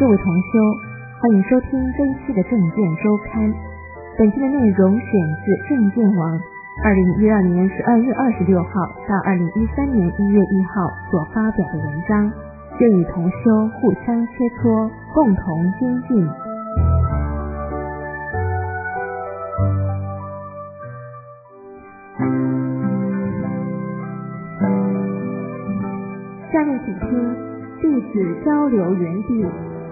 各位同修，欢迎收听这一期的正见周刊。本期的内容选自正见网2012年12月26号到2013年1月1号所发表的文章，愿与同修互相切磋，共同精进。下面请听弟子交流园地。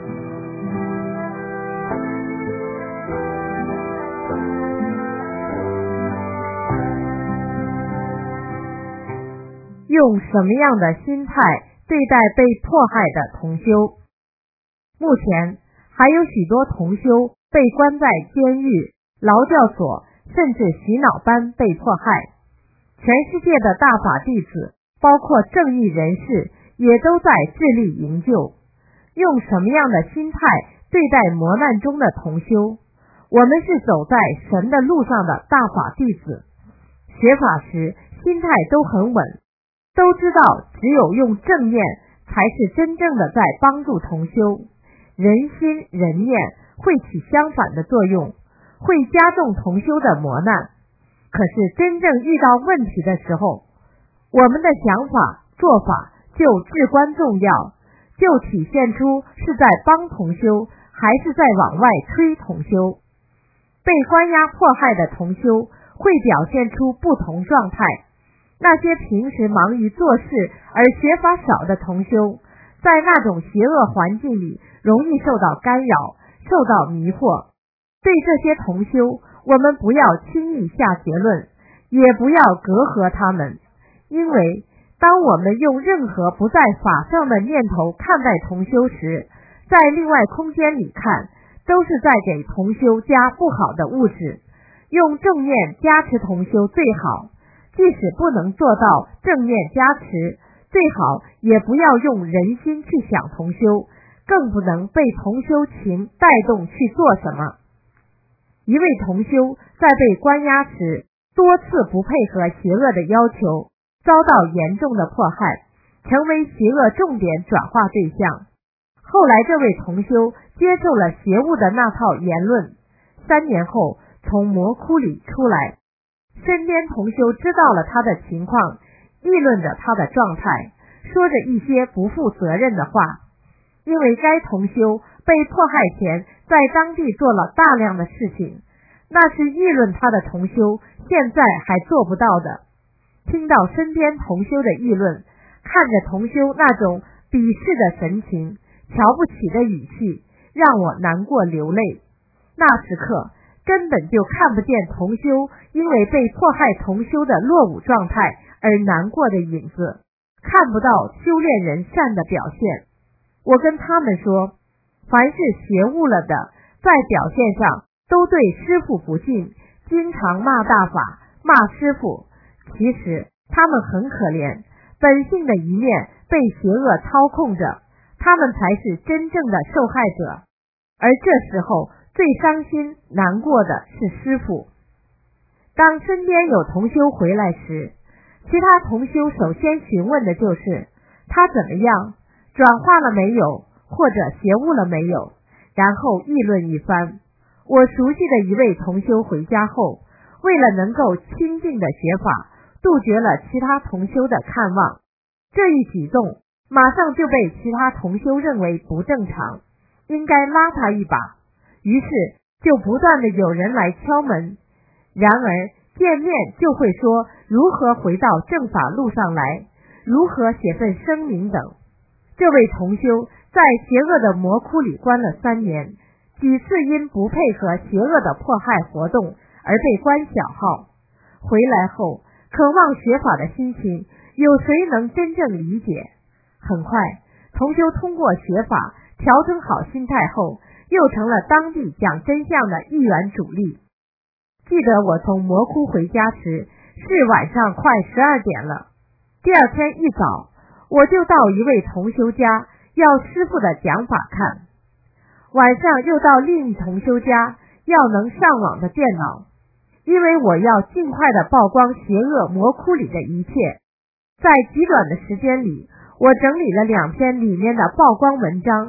用什么样的心态对待被迫害的同修？目前还有许多同修被关在监狱、劳教所，甚至洗脑班被迫害。全世界的大法弟子，包括正义人士，也都在致力营救。用什么样的心态对待磨难中的同修？我们是走在神的路上的大法弟子，学法时心态都很稳，都知道只有用正念才是真正的在帮助同修。人心人念会起相反的作用，会加重同修的磨难。可是真正遇到问题的时候，我们的想法做法就至关重要，就体现出是在帮同修还是在往外推同修。被关押迫害的同修会表现出不同状态。那些平时忙于做事而学法少的同修，在那种邪恶环境里容易受到干扰，受到迷惑。对这些同修，我们不要轻易下结论，也不要隔阂他们，因为当我们用任何不在法上的念头看待同修时，在另外空间里看，都是在给同修加不好的物质。用正念加持同修最好，即使不能做到正念加持，最好也不要用人心去想同修，更不能被同修情带动去做什么。一位同修在被关押时，多次不配合邪恶的要求，遭到严重的迫害，成为邪恶重点转化对象。后来这位同修接受了邪物的那套言论，3年后从魔窟里出来，身边同修知道了他的情况，议论着他的状态，说着一些不负责任的话。因为该同修被迫害前在当地做了大量的事情，那是议论他的同修现在还做不到的。听到身边同修的议论，看着同修那种鄙视的神情，瞧不起的语气，让我难过流泪。那时刻根本就看不见同修因为被迫害同修的落伍状态而难过的影子，看不到修炼人善的表现。我跟他们说，凡是邪悟了的，在表现上都对师父不敬，经常骂大法，骂师父。其实他们很可怜，本性的一面被邪恶操控着，他们才是真正的受害者。而这时候最伤心难过的是师父。当身边有同修回来时，其他同修首先询问的就是他怎么样，转化了没有，或者邪悟了没有，然后议论一番。我熟悉的一位同修回家后，为了能够清净的学法，杜绝了其他同修的看望。这一举动马上就被其他同修认为不正常，应该拉他一把。于是就不断的有人来敲门，然而见面就会说如何回到正法路上来，如何写份声明等。这位同修在邪恶的魔窟里关了3年，几次因不配合邪恶的迫害活动而被关小号。回来后渴望学法的心情，有谁能真正理解？很快同修通过学法调整好心态后，又成了当地讲真相的一员主力。记得我从魔窟回家时是晚上快12点了，第二天一早我就到一位同修家要师父的讲法看，晚上又到另一同修家要能上网的电脑，因为我要尽快的曝光邪恶魔窟里的一切。在极短的时间里，我整理了2篇里面的曝光文章，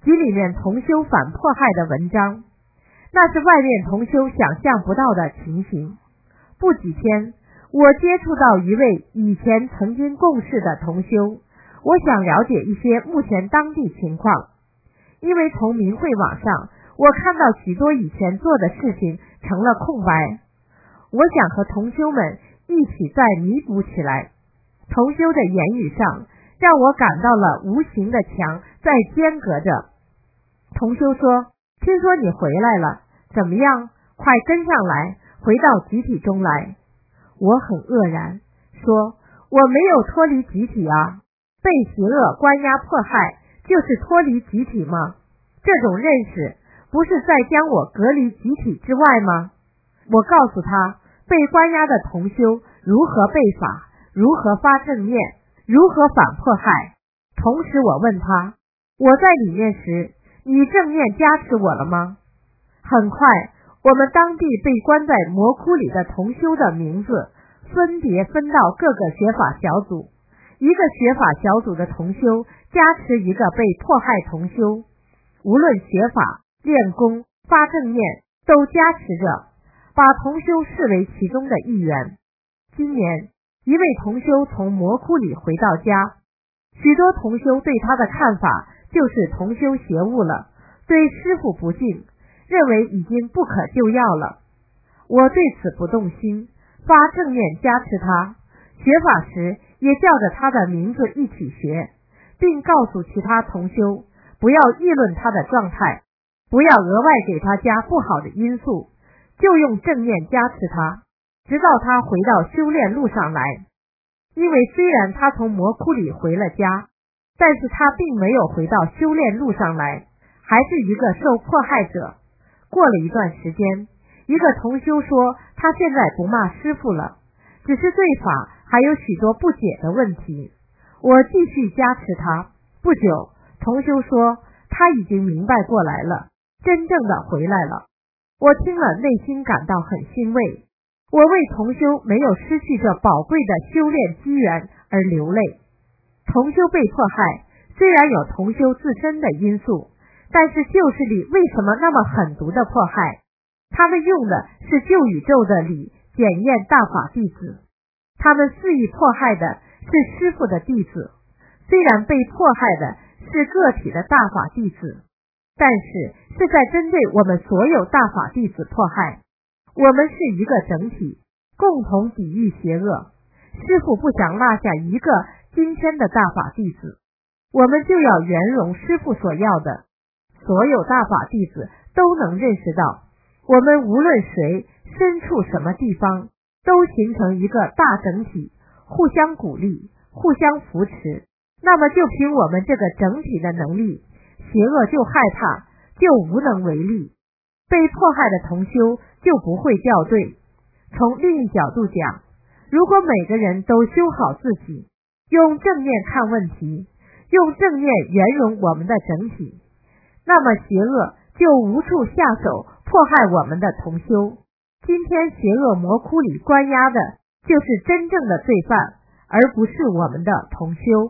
及里面同修反迫害的文章，那是外面同修想象不到的情形。不几天，我接触到一位以前曾经共事的同修，我想了解一些目前当地情况。因为从明慧网上，我看到许多以前做的事情成了空白，我想和同修们一起再弥补起来。同修的言语上让我感到了无形的墙在间隔着。同修说，听说你回来了，怎么样？快跟上来，回到集体中来。我很愕然，说，我没有脱离集体啊，被邪恶关押迫害就是脱离集体吗？这种认识不是在将我隔离集体之外吗？我告诉他，被关押的同修如何被法，如何发正念，如何反迫害。同时我问他，我在里面时，你正念加持我了吗？很快，我们当地被关在魔窟里的同修的名字分别分到各个学法小组，一个学法小组的同修加持一个被迫害同修，无论学法、练功、发正念都加持着，把同修视为其中的一员。今年，一位同修从魔窟里回到家，许多同修对他的看法就是同修邪悟了，对师父不敬，认为已经不可救药了。我对此不动心，发正念加持他，学法时也叫着他的名字一起学，并告诉其他同修不要议论他的状态，不要额外给他加不好的因素，就用正念加持他，直到他回到修炼路上来。因为虽然他从魔窟里回了家，但是他并没有回到修炼路上来，还是一个受迫害者。过了一段时间，一个同修说他现在不骂师父了，只是对法还有许多不解的问题。我继续加持他，不久同修说他已经明白过来了，真正的回来了。我听了内心感到很欣慰，我为同修没有失去这宝贵的修炼机缘而流泪。同修被迫害，虽然有同修自身的因素，但是旧势力为什么那么狠毒的迫害？他们用的是旧宇宙的理检验大法弟子，他们肆意迫害的是师父的弟子。虽然被迫害的是个体的大法弟子，但是在针对我们所有大法弟子迫害。我们是一个整体，共同抵御邪恶。师父不想落下一个今天的大法弟子，我们就要圆融师父所要的。所有大法弟子都能认识到，我们无论谁身处什么地方，都形成一个大整体，互相鼓励，互相扶持。那么就凭我们这个整体的能力，邪恶就害怕，就无能为力，被迫害的同修就不会掉队。从另一角度讲，如果每个人都修好自己，用正念看问题，用正念圆融我们的整体，那么邪恶就无处下手迫害我们的同修。今天邪恶魔窟里关押的就是真正的罪犯，而不是我们的同修。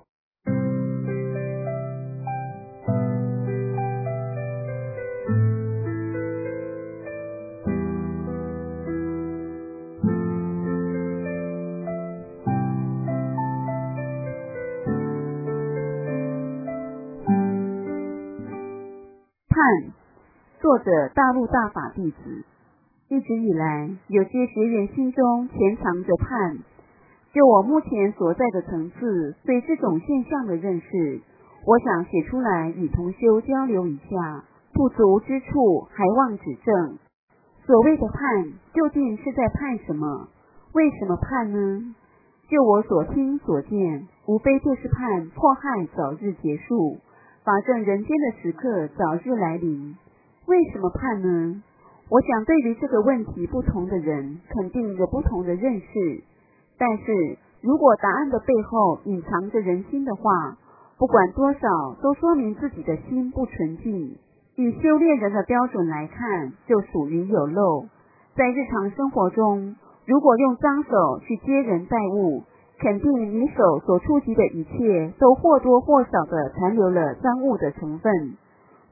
盼，作者大陆大法弟子。一直以来，有些学员心中潜藏着盼。就我目前所在的层次，对这种现象的认识，我想写出来与同修交流一下，不足之处还望指正。所谓的盼，究竟是在盼什么？为什么盼呢？就我所听所见，无非就是盼迫害早日结束，法正人间的时刻早日来临。为什么盼呢？我想对于这个问题，不同的人肯定有不同的认识，但是如果答案的背后隐藏着人心的话，不管多少都说明自己的心不纯净。以修炼人的标准来看，就属于有漏。在日常生活中，如果用脏手去接人待物，肯定你手所触及的一切都或多或少的残留了脏物的成分。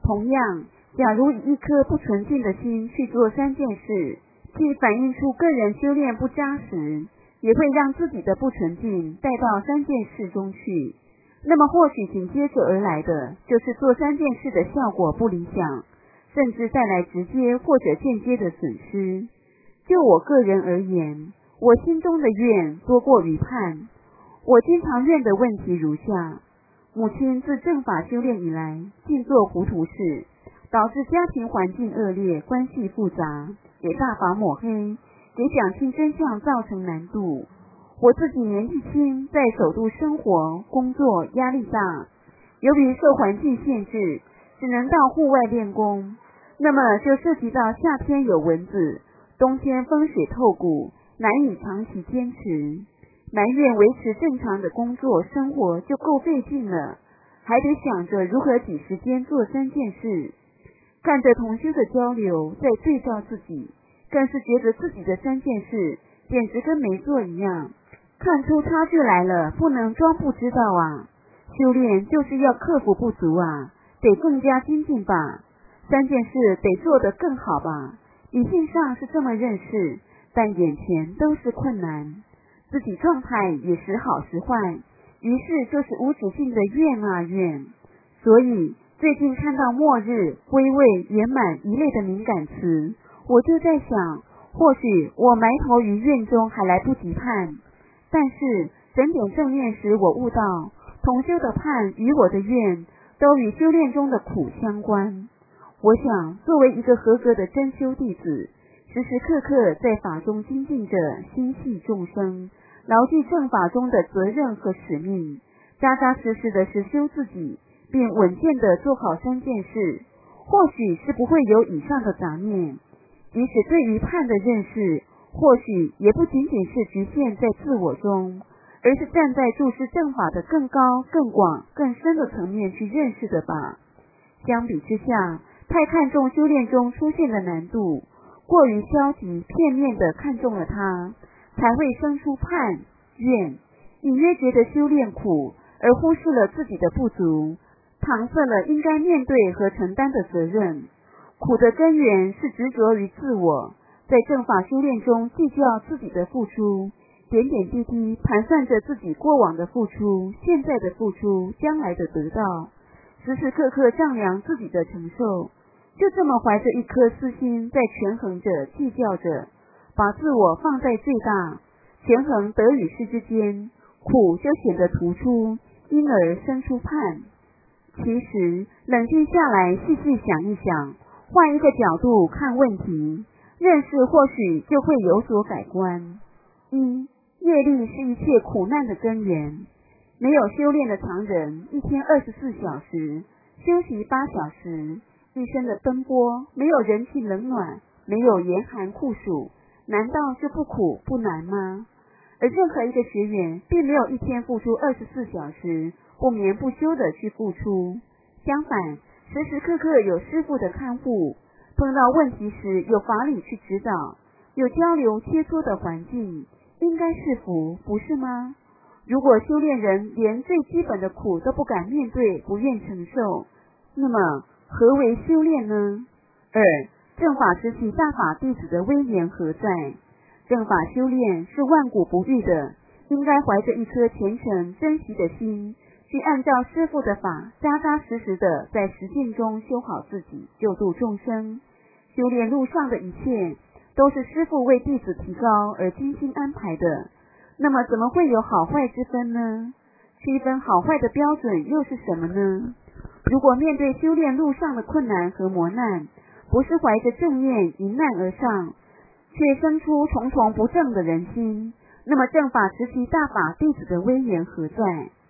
同样，假如以一颗不纯净的心去做3件事，既反映出个人修炼不扎实，也会让自己的不纯净带到3件事中去。那么或许紧接着而来的就是做3件事的效果不理想，甚至带来直接或者间接的损失。就我个人而言，我心中的愿多过于盼。我经常愿的问题如下：母亲自正法修炼以来，尽做糊涂事，导致家庭环境恶劣，关系复杂，给大法抹黑，给讲清真相造成难度。我自己年纪轻，在首都生活工作压力大，由于受环境限制，只能到户外练功，那么就涉及到夏天有蚊子，冬天风雪透骨，难以长期坚持。埋怨维持正常的工作生活就够费劲了，还得想着如何挤时间做3件事。看着同修的交流，再对照自己，更是觉得自己的3件事简直跟没做一样。看出差距来了，不能装不知道啊！修炼就是要克服不足啊，得更加精进吧。3件事得做得更好吧。理性上是这么认识，但眼前都是困难。自己状态也时好时坏，于是就是无止境的怨啊怨。所以最近看到末日、归位、圆满一类的敏感词，我就在想，或许我埋头于怨中还来不及盼。但是整点正念时，我悟到同修的盼与我的怨都与修炼中的苦相关。我想作为一个合格的真修弟子，时时刻刻在法中精进着，心系众生，牢记正法中的责任和使命，扎扎实实的实修自己，并稳健的做好3件事，或许是不会有以上的杂念。即使对于盼的认识，或许也不仅仅是局限在自我中，而是站在注视正法的更高、更广、更深的层面去认识的吧。相比之下，太看重修炼中出现的难度，过于消极片面地看重了它，才会生出盼、怨，隐约觉得修炼苦，而忽视了自己的不足，搪塞了应该面对和承担的责任。苦的根源是执着于自我，在正法修炼中计较自己的付出，点点滴滴盘算着自己过往的付出、现在的付出、将来的得到，时时刻刻丈量自己的承受。就这么怀着一颗私心在权衡着、计较着，把自我放在最大，权衡得与失之间，苦就显得突出，因而生出盼。其实冷静下来细细想一想，换一个角度看问题，认识或许就会有所改观。1. 业力是一切苦难的根源。没有修炼的常人，一天24小时，休息8小时，一生的奔波，没有人情冷暖，没有严寒酷暑，难道就不苦不难吗？而任何一个学员并没有一天付出24小时，不眠不休的去付出。相反，时时刻刻有师父的看护，碰到问题时有法理去指导，有交流切磋的环境，应该是福，不是吗？如果修炼人连最基本的苦都不敢面对，不愿承受，那么何为修炼呢？2. 正法时期大法弟子的威严何在？正法修炼是万古不遇的，应该怀着一颗虔诚珍惜的心，去按照师父的法，扎扎实实的在实践中修好自己，救度众生。修炼路上的一切，都是师父为弟子提高而精心安排的。那么怎么会有好坏之分呢？区分好坏的标准又是什么呢？如果面对修炼路上的困难和磨难，不是怀着正念迎难而上，却生出重重不正的人心，那么正法时期大法弟子的威严何在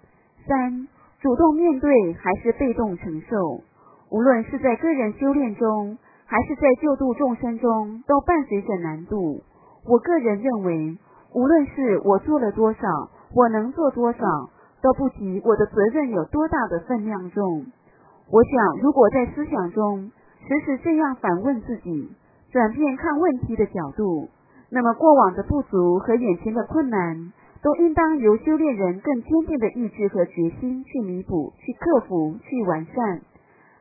？3. 主动面对还是被动承受？无论是在个人修炼中，还是在救度众生中，都伴随着难度。我个人认为，无论是我做了多少，我能做多少，都不及我的责任有多大的分量重。我想，如果在思想中时时这样反问自己，转变看问题的角度，那么过往的不足和眼前的困难，都应当由修炼人更坚定的意志和决心去弥补、去克服、去完善。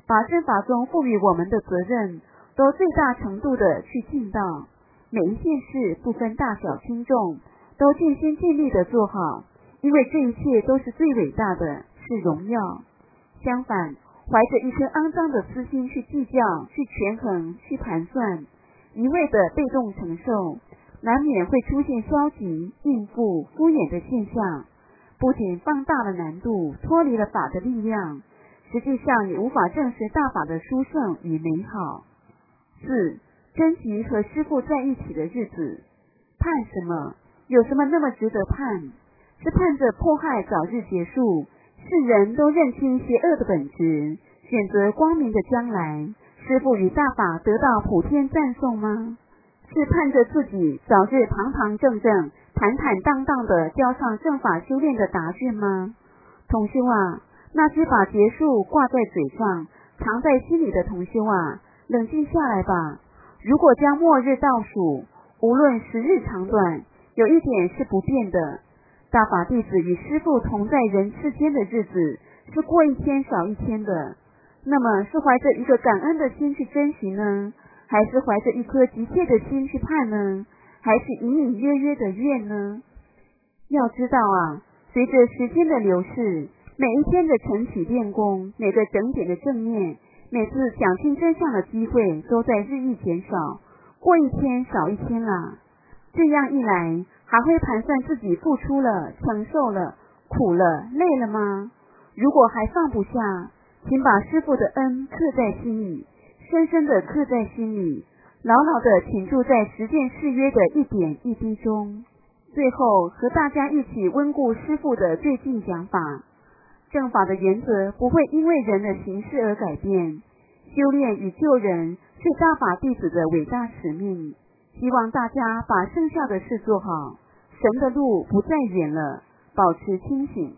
把正法中赋予我们的责任都最大程度的去尽到，每一件事不分大小轻重，都尽心尽力的做好，因为这一切都是最伟大的，是荣耀。相反，怀着一颗肮脏的私心去计较、去权衡、去盘算，一味的被动承受，难免会出现消极、应付、敷衍的现象，不仅放大了难度，脱离了法的力量，实际上也无法证实大法的殊胜与美好。4. 珍惜和师父在一起的日子。盼什么？有什么那么值得盼？是盼着迫害早日结束，世人都认清邪恶的本质，选择光明的将来，师父与大法得到普天赞颂吗？是盼着自己早日堂堂正正、坦坦荡荡地交上正法修炼的答卷吗？同修啊，那些把结束挂在嘴上、藏在心里的同修啊，冷静下来吧。如果将末日倒数，无论时日长短，有一点是不变的，大法弟子与师父同在人世间的日子是过一天少一天的。那么是怀着一个感恩的心去珍惜呢，还是怀着一颗急切的心去盼呢，还是隐隐约约的愿呢？要知道啊，随着时间的流逝，每一天的晨起练功，每个整点的正念，每次讲清真相的机会都在日益减少，过一天少一天啦。这样一来，还会盘算自己付出了、承受了、苦了、累了吗？如果还放不下，请把师父的恩刻在心里，深深的刻在心里，牢牢的倾注在实践誓约的一点一滴中。最后和大家一起温故师父的最近讲法。正法的原则不会因为人的形式而改变，修炼与救人是大法弟子的伟大使命。希望大家把剩下的事做好，神的路不再远了，保持清醒。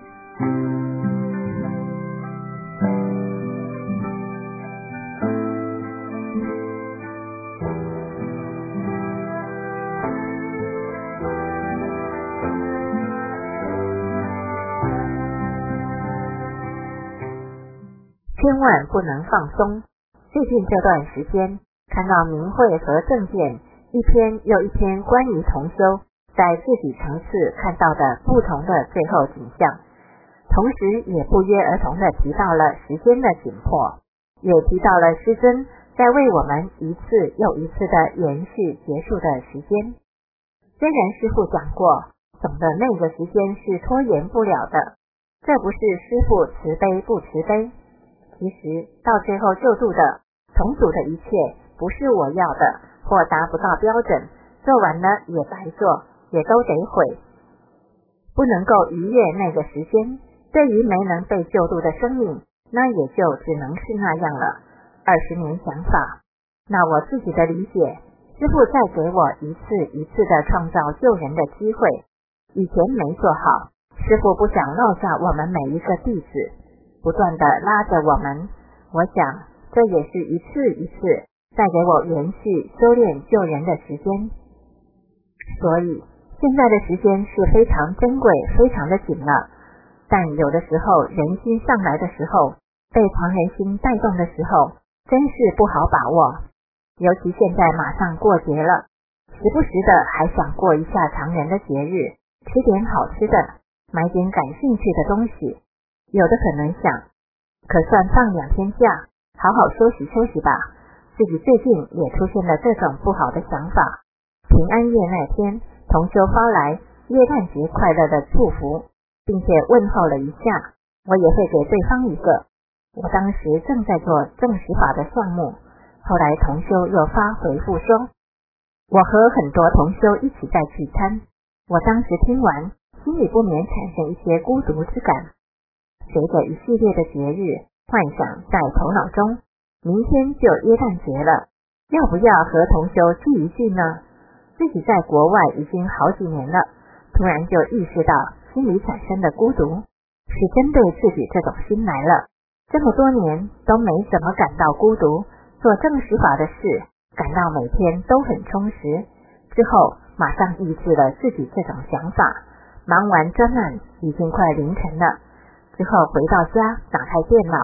千万不能放松。最近这段时间，看到明慧和正见一篇又一篇关于同修在自己层次看到的不同的最后景象，同时也不约而同地提到了时间的紧迫，也提到了师尊在为我们一次又一次的延续结束的时间。虽然师父讲过，总的那个时间是拖延不了的，这不是师父慈悲不慈悲，其实到最后救度的重组的一切不是我要的，或达不到标准，做完了也白做，也都得毁，不能够逾越那个时间。对于没能被救度的生命，那也就只能是那样了。20年想法，那我自己的理解，师父再给我一次一次的创造救人的机会，以前没做好，师父不想落下我们每一个弟子，不断的拉着我们，我想这也是一次一次再给我延续修炼救人的时间。所以现在的时间是非常珍贵，非常的紧了，但有的时候人心上来的时候，被狂人心带动的时候，真是不好把握。尤其现在马上过节了，时不时的还想过一下常人的节日，吃点好吃的，买点感兴趣的东西。有的可能想，可算放2天假，好好休息休息吧。自己最近也出现了这种不好的想法。平安夜那天，同修发来耶诞节快乐的祝福，并且问候了一下，我也会给对方一个。我当时正在做正实法的项目，后来同修又发回复说，我和很多同修一起在聚餐，我当时听完，心里不免产生一些孤独之感。随着一系列的节日幻想在头脑中，明天就耶诞节了，要不要和同修聚一聚呢？自己在国外已经好几年了，突然就意识到心里产生的孤独，是针对自己这种心来了。这么多年都没怎么感到孤独，做正实法的事，感到每天都很充实。之后马上抑制了自己这种想法，忙完专案已经快凌晨了。之后回到家，打开电脑，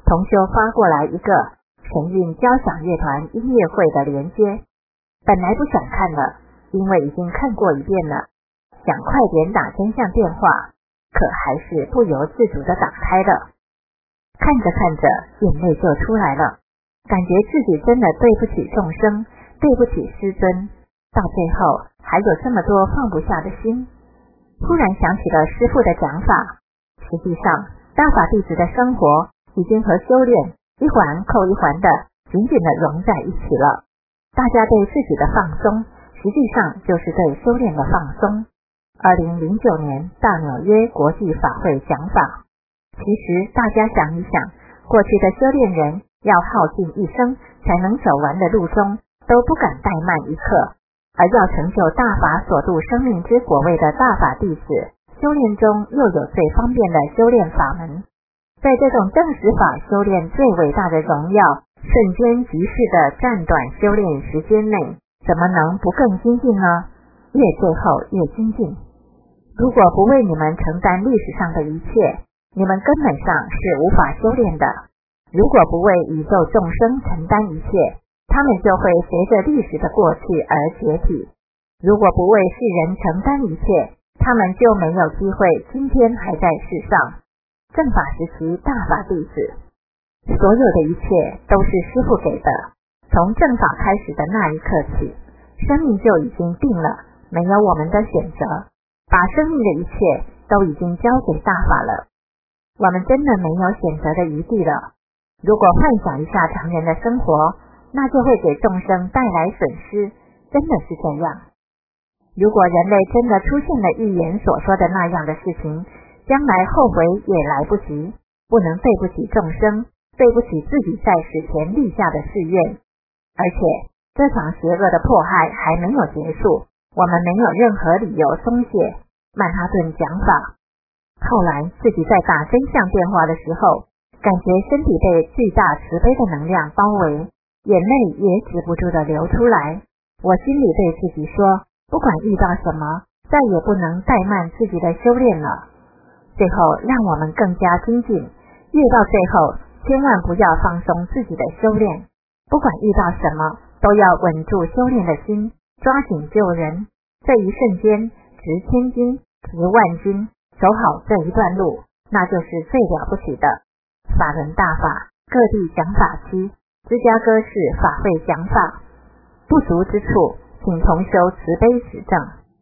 同修发过来一个神韵交响乐团音乐会的连接，本来不想看了，因为已经看过一遍了，想快点打真相电话，可还是不由自主地打开了。看着看着，眼泪就出来了，感觉自己真的对不起众生，对不起师尊，到最后还有这么多放不下的心。忽然想起了师父的讲法，实际上大法弟子的生活已经和修炼一环扣一环的紧紧地融在一起了。大家对自己的放松，实际上就是对修炼的放松。2009年大纽约国际法会讲法，其实大家想一想，过去的修炼人要耗尽一生才能走完的路中，都不敢怠慢一刻，而要成就大法所度生命之果位的大法弟子，修炼中又有最方便的修炼法门。在这种正实法修炼最伟大的荣耀，瞬间即逝的暂短修炼时间内，怎么能不更精进呢？越最后越精进。如果不为你们承担历史上的一切，你们根本上是无法修炼的。如果不为宇宙众生承担一切，他们就会随着历史的过去而解体。如果不为世人承担一切，他们就没有机会今天还在世上。正法时期大法弟子，所有的一切都是师父给的。从正法开始的那一刻起，生命就已经定了，没有我们的选择，把生命的一切都已经交给大法了。我们真的没有选择的余地了。如果幻想一下常人的生活，那就会给众生带来损失，真的是这样。如果人类真的出现了预言所说的那样的事情，将来后悔也来不及，不能对不起众生，对不起自己在死前立下的誓愿。而且这场邪恶的迫害还没有结束，我们没有任何理由松懈。曼哈顿讲法，后来自己在打真相电话的时候，感觉身体被巨大慈悲的能量包围，眼泪也止不住地流出来。我心里对自己说，不管遇到什么，再也不能怠慢自己的修炼了。最后让我们更加精进，越到最后千万不要放松自己的修炼，不管遇到什么都要稳住修炼的心，抓紧救人。这一瞬间值千金，值万金，走好这一段路，那就是最了不起的。法轮大法，各地讲法期，芝加哥市法会讲法，不足之处，请同修慈悲指正。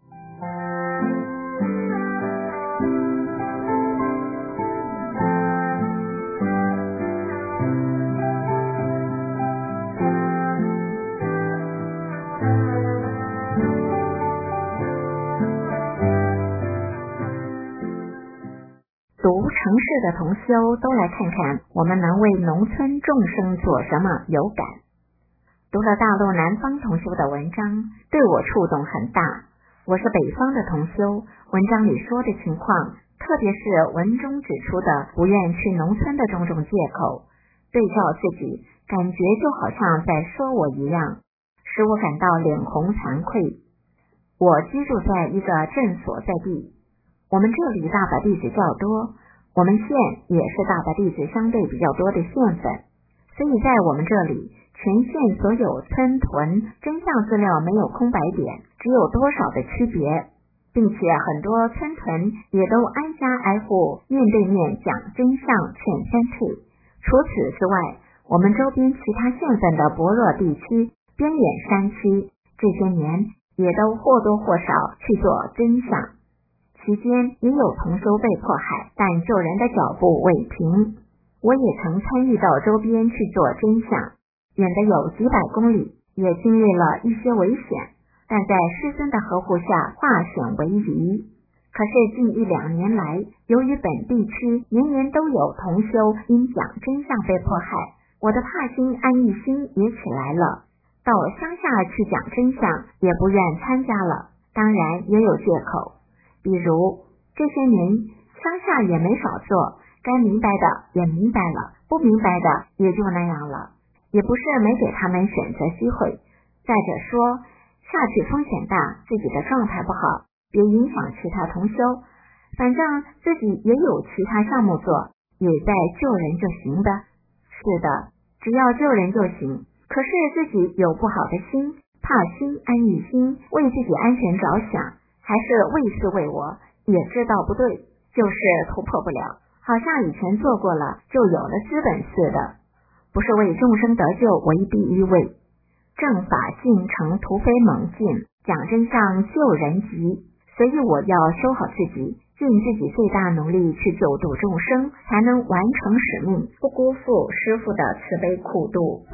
读城市的同修都来看看我们能为农村众生做什么有感。读了大陆南方同修的文章，对我触动很大。我是北方的同修，文章里说的情况，特别是文中指出的不愿去农村的种种借口，对照自己，感觉就好像在说我一样，使我感到脸红惭愧。我居住在一个镇所在地，我们这里大法弟子较多，我们县也是大法弟子相对比较多的县份，所以在我们这里，全县所有村屯真相资料没有空白点，只有多少的区别，并且很多村屯也都挨家挨户面对面讲真相劝三退。除此之外，我们周边其他县份的薄弱地区、边远山区，这些年也都或多或少去做真相。期间也有同修被迫害，但救人的脚步未停。我也曾参与到周边去做真相，远的有几百公里，也经历了一些危险，但在师尊的呵护下化险为夷。可是近1-2年来，由于本地区年年都有同修因讲真相被迫害，我的怕心安逸心也起来了，到乡下去讲真相也不愿参加了，当然也有借口，比如这些年乡下也没少做，该明白的也明白了，不明白的也就那样了，也不是没给他们选择机会。再者说，下去风险大，自己的状态不好，别影响其他同修，反正自己也有其他项目做，也在救人就行的。 是的，只要救人就行。可是自己有不好的心，怕心安于心，为自己安全着想，还是为是为我，也知道不对，就是突破不了，好像以前做过了就有了资本似的。不是为众生得救为第一位，正法进程突飞猛进，讲真相救人急，所以我要修好自己，尽自己最大努力去救度众生，才能完成使命，不辜负师父的慈悲苦度。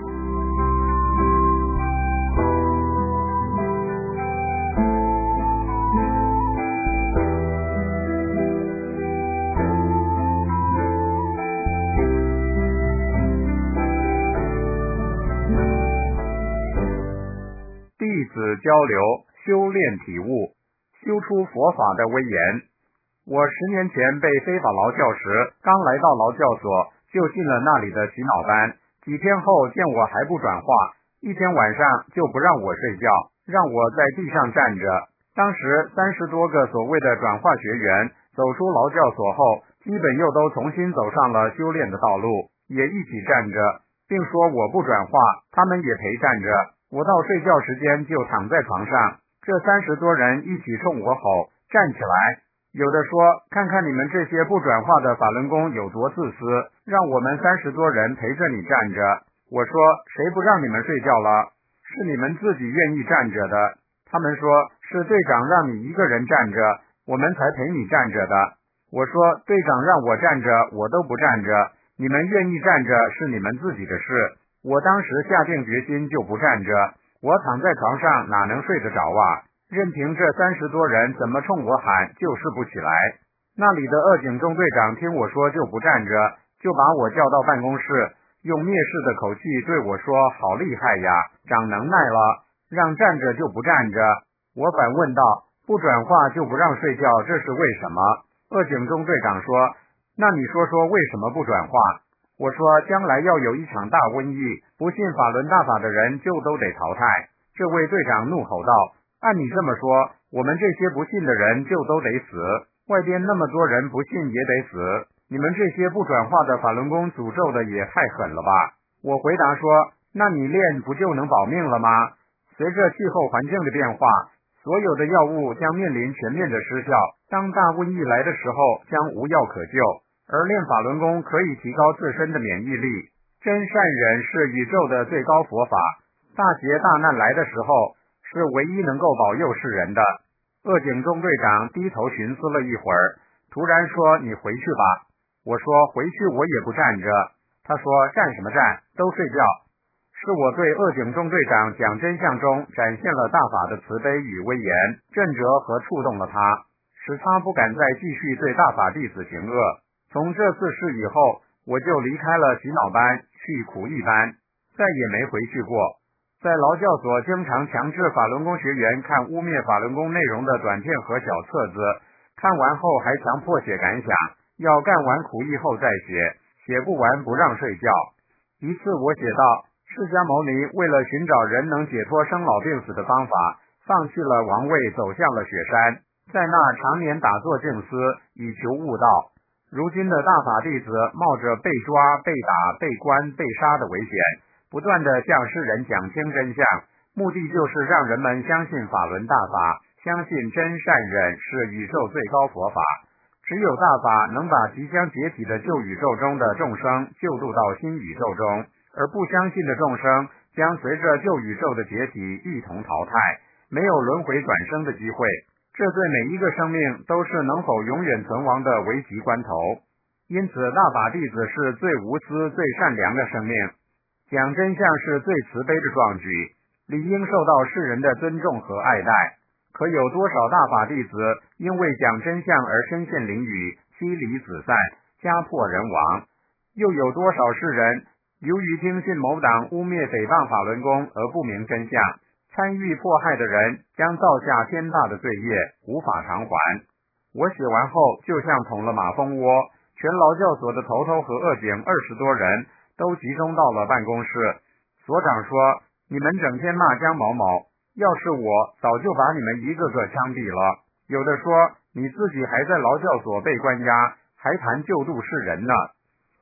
弟子交流，修炼体悟，修出佛法的威严。我10年前被非法劳教时，刚来到劳教所，就进了那里的洗脑班。几天后见我还不转化，一天晚上就不让我睡觉，让我在地上站着。当时30多个所谓的转化学员走出劳教所后，基本又都重新走上了修炼的道路，也一起站着，并说我不转化，他们也陪站着。我到睡觉时间就躺在床上，这30多人一起冲我吼，站起来。有的说，看看你们这些不转化的法轮功有多自私，让我们30多人陪着你站着。我说，谁不让你们睡觉了？是你们自己愿意站着的。他们说，是队长让你一个人站着，我们才陪你站着的。我说，队长让我站着，我都不站着，你们愿意站着是你们自己的事。我当时下定决心就不站着，我躺在床上哪能睡得着啊？任凭这30多人怎么冲我喊，就是不起来。那里的二警中队长听我说就不站着，就把我叫到办公室，用蔑视的口气对我说，好厉害呀，长能耐了，让站着就不站着。我反问道，不转化就不让睡觉，这是为什么？二警中队长说，那你说说为什么不转化？我说，将来要有一场大瘟疫，不信法轮大法的人就都得淘汰。这位队长怒吼道，按你这么说，我们这些不信的人就都得死，外边那么多人不信也得死，你们这些不转化的法轮功诅咒的也太狠了吧。我回答说，那你练不就能保命了吗？随着气候环境的变化，所有的药物将面临全面的失效，当大瘟疫来的时候将无药可救，而练法轮功可以提高自身的免疫力。真善忍是宇宙的最高佛法，大劫大难来的时候是唯一能够保佑世人的。二警中队长低头寻思了一会儿，突然说，你回去吧。我说，回去我也不站着。他说，站什么站，都睡觉。是我对二警中队长讲真相中展现了大法的慈悲与威严，震慑和触动了他，使他不敢再继续对大法弟子行恶。从这次事以后，我就离开了洗脑班，去苦役班，再也没回去过。在劳教所经常强制法轮功学员看污蔑法轮功内容的短片和小册子，看完后还强迫写感想，要干完苦役后再写，写不完不让睡觉。一次我写道，释迦牟尼为了寻找人能解脱生老病死的方法，放弃了王位，走向了雪山，在那常年打坐静思，以求悟道。如今的大法弟子冒着被抓、被打、被关、被杀的危险，不断地向世人讲清真相，目的就是让人们相信法轮大法，相信真善忍是宇宙最高佛法。只有大法能把即将解体的旧宇宙中的众生救度到新宇宙中，而不相信的众生将随着旧宇宙的解体一同淘汰，没有轮回转生的机会。这对每一个生命都是能否永远存亡的危急关头。因此大法弟子是最无私最善良的生命，讲真相是最慈悲的壮举，理应受到世人的尊重和爱戴。可有多少大法弟子因为讲真相而身陷囹圄，妻离子散，家破人亡？又有多少世人由于听信某党污蔑诽谤法轮功而不明真相，参与迫害的人将造下天大的罪业，无法偿还。我写完后就像捅了马蜂窝，全劳教所的头头和二警20多人都集中到了办公室。所长说，你们整天骂江某某，要是我早就把你们一个个枪毙了。有的说，你自己还在劳教所被关押，还谈救度世人呢。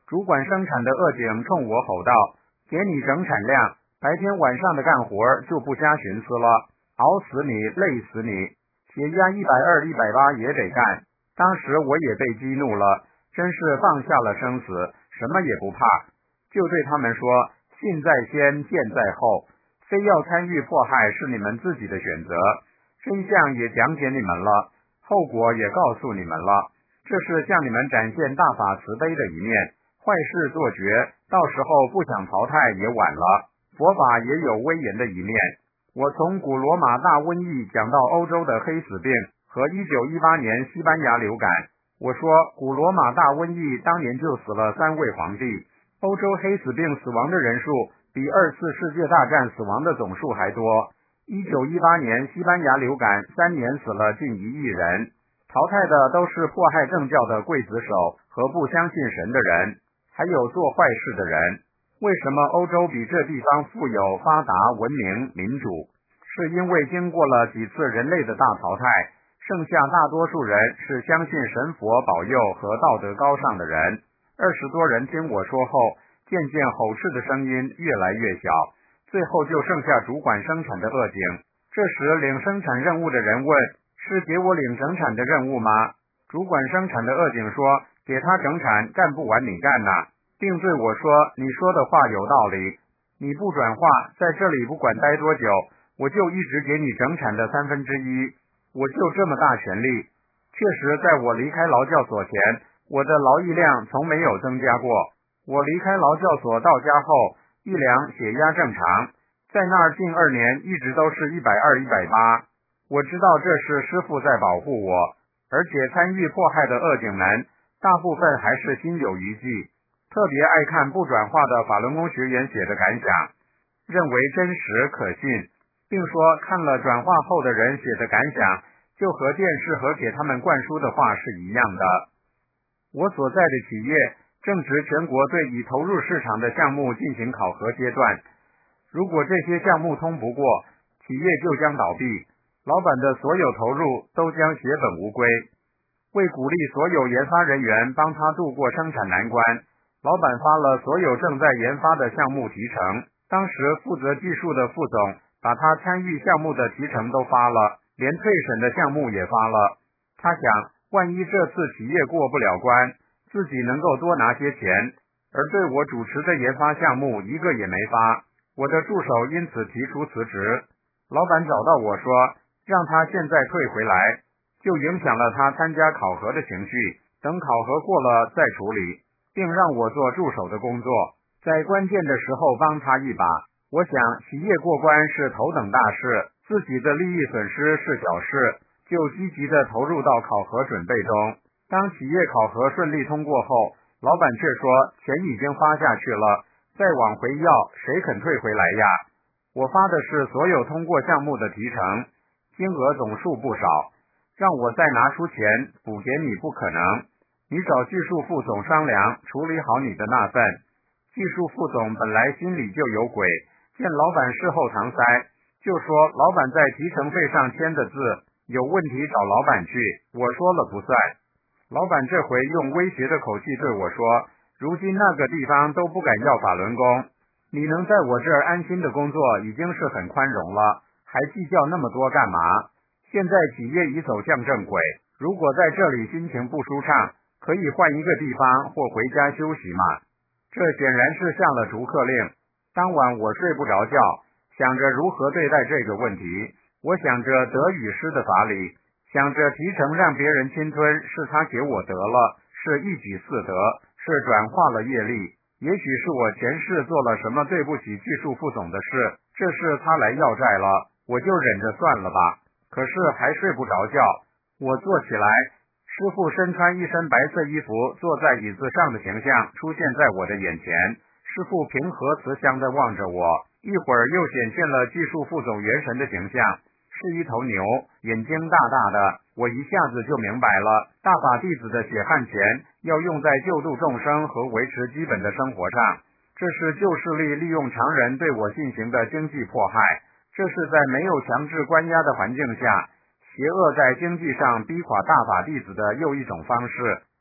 主管生产的恶警冲我吼道：给你整产量，白天晚上的干活就不加寻思了，熬死你，累死你，血压120、180也得干。当时我也被激怒了，真是放下了生死，什么也不怕，就对他们说：信在先，见在后，非要参与迫害是你们自己的选择，真相也讲解你们了，后果也告诉你们了，这是向你们展现大法慈悲的一面。坏事做绝，到时候不想淘汰也晚了。佛法也有威严的一面。我从古罗马大瘟疫讲到欧洲的黑死病和1918年西班牙流感。我说古罗马大瘟疫当年就死了3位皇帝，欧洲黑死病死亡的人数比2次世界大战死亡的总数还多。1918年西班牙流感3年死了近1亿人，淘汰的都是迫害政教的刽子手和不相信神的人，还有做坏事的人。为什么欧洲比这地方富有、发达、文明、民主？是因为经过了几次人类的大淘汰，剩下大多数人是相信神佛保佑和道德高尚的人。20多人听我说后，渐渐吼斥的声音越来越小，最后就剩下主管生产的恶警。这时领生产任务的人问：是给我领整产的任务吗？主管生产的恶警说：给他整产，干不完你干呐，并对我说：你说的话有道理，你不转化，在这里不管待多久，我就一直给你整产的1/3，我就这么大权力。确实在我离开劳教所前，我的劳役量从没有增加过。我离开劳教所到家后，一量血压正常，在那儿近2年一直都是120、180。我知道这是师父在保护我，而且参与迫害的恶警们大部分还是心有余悸，特别爱看不转化的法轮功学员写的感想，认为真实可信，并说看了转化后的人写的感想，就和电视和给他们灌输的话是一样的。我所在的企业正值全国对已投入市场的项目进行考核阶段，如果这些项目通不过，企业就将倒闭，老板的所有投入都将血本无归。为鼓励所有研发人员帮他度过生产难关，老板发了所有正在研发的项目提成。当时负责技术的副总把他参与项目的提成都发了，连退审的项目也发了。他想，万一这次企业过不了关，自己能够多拿些钱，而对我主持的研发项目一个也没发。我的助手因此提出辞职。老板找到我说，让他现在退回来，就影响了他参加考核的情绪，等考核过了再处理，并让我做助手的工作，在关键的时候帮他一把。我想企业过关是头等大事，自己的利益损失是小事，就积极地投入到考核准备中。当企业考核顺利通过后，老板却说钱已经发下去了，再往回要谁肯退回来呀？我发的是所有通过项目的提成，金额总数不少，让我再拿出钱补给你不可能，你找技术副总商量，处理好你的那份。技术副总本来心里就有鬼，见老板事后搪塞，就说老板在提成费上签的字有问题，找老板去，我说了不算。老板这回用威胁的口气对我说，如今那个地方都不敢要法轮功，你能在我这儿安心的工作已经是很宽容了，还计较那么多干嘛？现在企业已走向正轨，如果在这里心情不舒畅，可以换一个地方或回家休息嘛。这显然是下了逐客令。当晚我睡不着觉，想着如何对待这个问题。我想着得与失的法理，想着提成让别人侵吞是他给我得了，是一举四得，是转化了业力。也许是我前世做了什么对不起技术副总的事，这事他来要债了，我就忍着算了吧。可是还睡不着觉。我坐起来，师父身穿一身白色衣服坐在椅子上的形象出现在我的眼前。师父平和慈祥地望着我，一会儿又显现了技术副总元神的形象，是一头牛，眼睛大大的。我一下子就明白了，大法弟子的血汗钱要用在救度众生和维持基本的生活上。这是旧势力利用常人对我进行的经济迫害，这是在没有强制关押的环境下，邪恶在经济上逼垮大法弟子的又一种方式。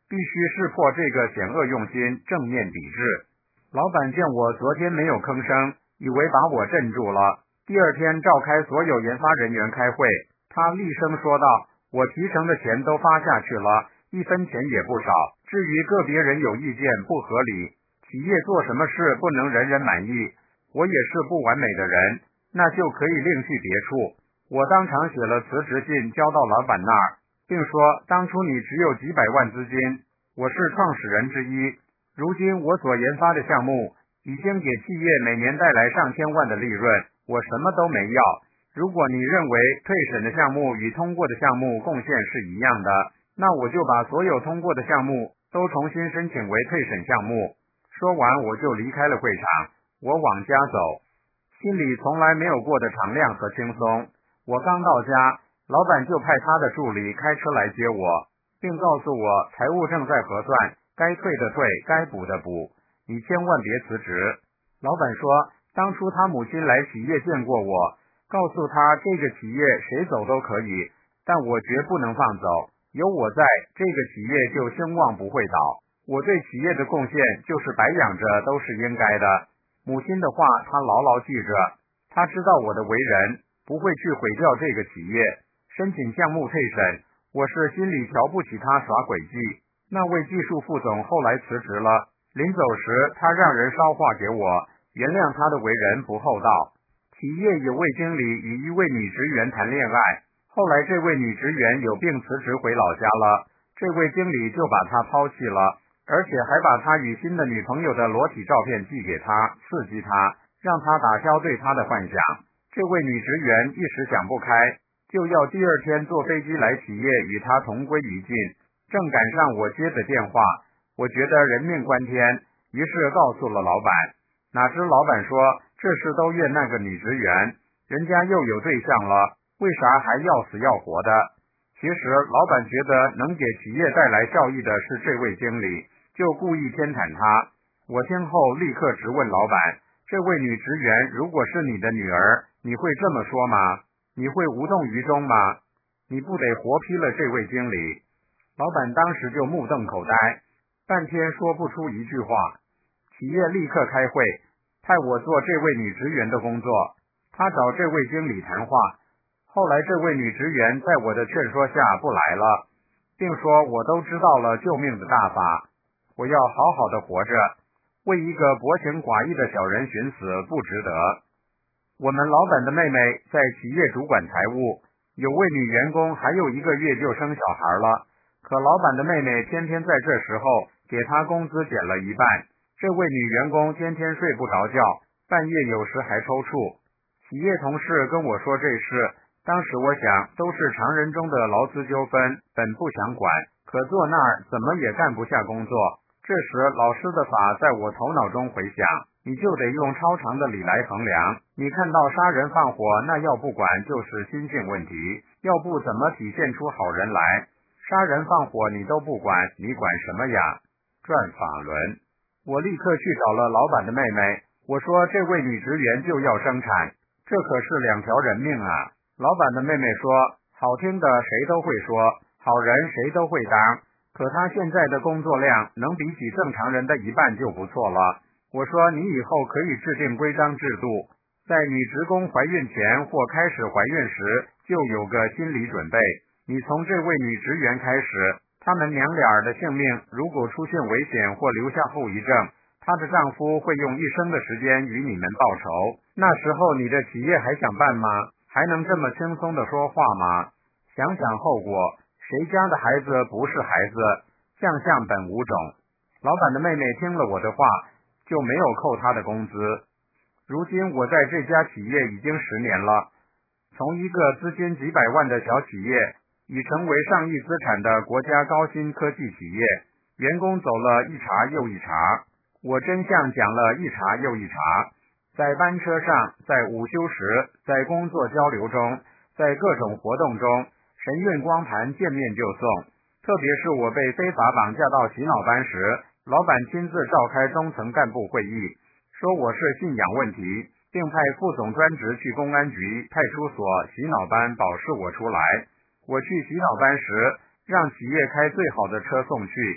必须识破这个险恶用心，正面抵制。老板见我昨天没有吭声，以为把我镇住了。第二天召开所有研发人员开会，他厉声说道，我提成的钱都发下去了，1分钱也不少。至于个别人有意见不合理，企业做什么事不能人人满意，我也是不完美的人，那就可以另辟别处。我当场写了辞职信交到老板那儿，并说当初你只有几百万资金，我是创始人之一，如今我所研发的项目已经给企业每年带来上千万的利润，我什么都没要。如果你认为退审的项目与通过的项目贡献是一样的，那我就把所有通过的项目都重新申请为退审项目。说完我就离开了会场，我往家走，心里从来没有过的敞亮和轻松。我刚到家，老板就派他的助理开车来接我，并告诉我财务正在核算，该退的退，该补的补，你千万别辞职。老板说，当初他母亲来企业见过我，告诉他这个企业谁走都可以，但我绝不能放走，有我在，这个企业就兴旺不会倒。我对企业的贡献就是白养着都是应该的。母亲的话他牢牢记着，他知道我的为人，不会去毁掉这个企业。申请项目退审，我是心里瞧不起他耍诡计。那位技术副总后来辞职了，临走时他让人捎话给我，原谅他的为人不厚道。企业有位经理与一位女职员谈恋爱，后来这位女职员有病辞职回老家了，这位经理就把她抛弃了，而且还把他与新的女朋友的裸体照片寄给他，刺激他，让他打消对他的幻想。这位女职员一时想不开，就要第二天坐飞机来企业与他同归于尽。正赶上我接的电话，我觉得人命关天，于是告诉了老板。哪知老板说，这事都怨那个女职员，人家又有对象了，为啥还要死要活的？其实老板觉得能给企业带来效益的是这位经理，就故意偏袒他。我听后立刻直问老板，这位女职员如果是你的女儿，你会这么说吗？你会无动于衷吗？你不得活批了这位经理？老板当时就目瞪口呆，半天说不出一句话。企业立刻开会，派我做这位女职员的工作。他找这位经理谈话，后来这位女职员在我的劝说下不来了，并说我都知道了救命的大法，我要好好的活着，为一个薄情寡义的小人寻死不值得。我们老板的妹妹在企业主管财务，有位女员工还有1个月就生小孩了，可老板的妹妹偏偏在这时候给她工资减了一半，这位女员工天天睡不着觉，半夜有时还抽搐。企业同事跟我说这事，当时我想都是常人中的劳资纠纷，本不想管，可坐那儿怎么也干不下工作。这时老师的法在我头脑中回响，你就得用超长的理来衡量。你看到杀人放火，那要不管就是心性问题，要不怎么体现出好人来？杀人放火你都不管，你管什么呀？转法轮。我立刻去找了老板的妹妹，我说这位女职员就要生产，这可是2条人命啊。老板的妹妹说，好听的谁都会说，好人谁都会当，可她现在的工作量能比起正常人的1半就不错了。我说你以后可以制定规章制度，在女职工怀孕前或开始怀孕时就有个心理准备。你从这位女职员开始，她们娘俩的性命如果出现危险或留下后遗症，她的丈夫会用一生的时间与你们报仇。那时候你的企业还想办吗？还能这么轻松地说话吗？想想后果，谁家的孩子不是孩子？将相本无种。老板的妹妹听了我的话，就没有扣她的工资。如今我在这家企业已经10年了，从一个资金几百万的小企业，已成为上亿资产的国家高新科技企业。员工走了一茬又一茬，我真相讲了一茬又一茬。在班车上，在午休时，在工作交流中，在各种活动中，神韵光盘见面就送。特别是我被非法绑架到洗脑班时，老板亲自召开中层干部会议，说我是信仰问题，并派副总专职去公安局、派出所、洗脑班保释我出来。我去洗脑班时，让企业开最好的车送去，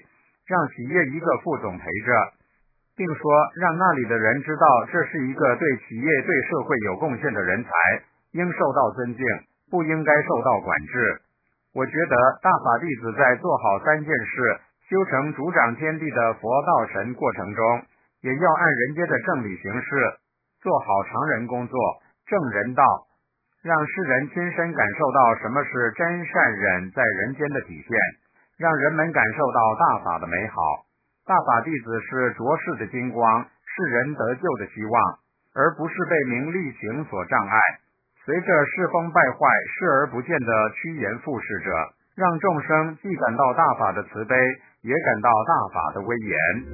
让企业一个副总陪着，并说让那里的人知道这是一个对企业对社会有贡献的人才，应受到尊敬，不应该受到管制。我觉得大法弟子在做好3件事，修成主掌天地的佛道神过程中，也要按人间的正理行事，做好常人工作，正人道，让世人亲身感受到什么是真善忍在人间的体现，让人们感受到大法的美好。大法弟子是浊世的金光，是人得救的希望，而不是被名利情所障碍。随着世风败坏，视而不见的趋炎附势者，让众生既感到大法的慈悲，也感到大法的威严。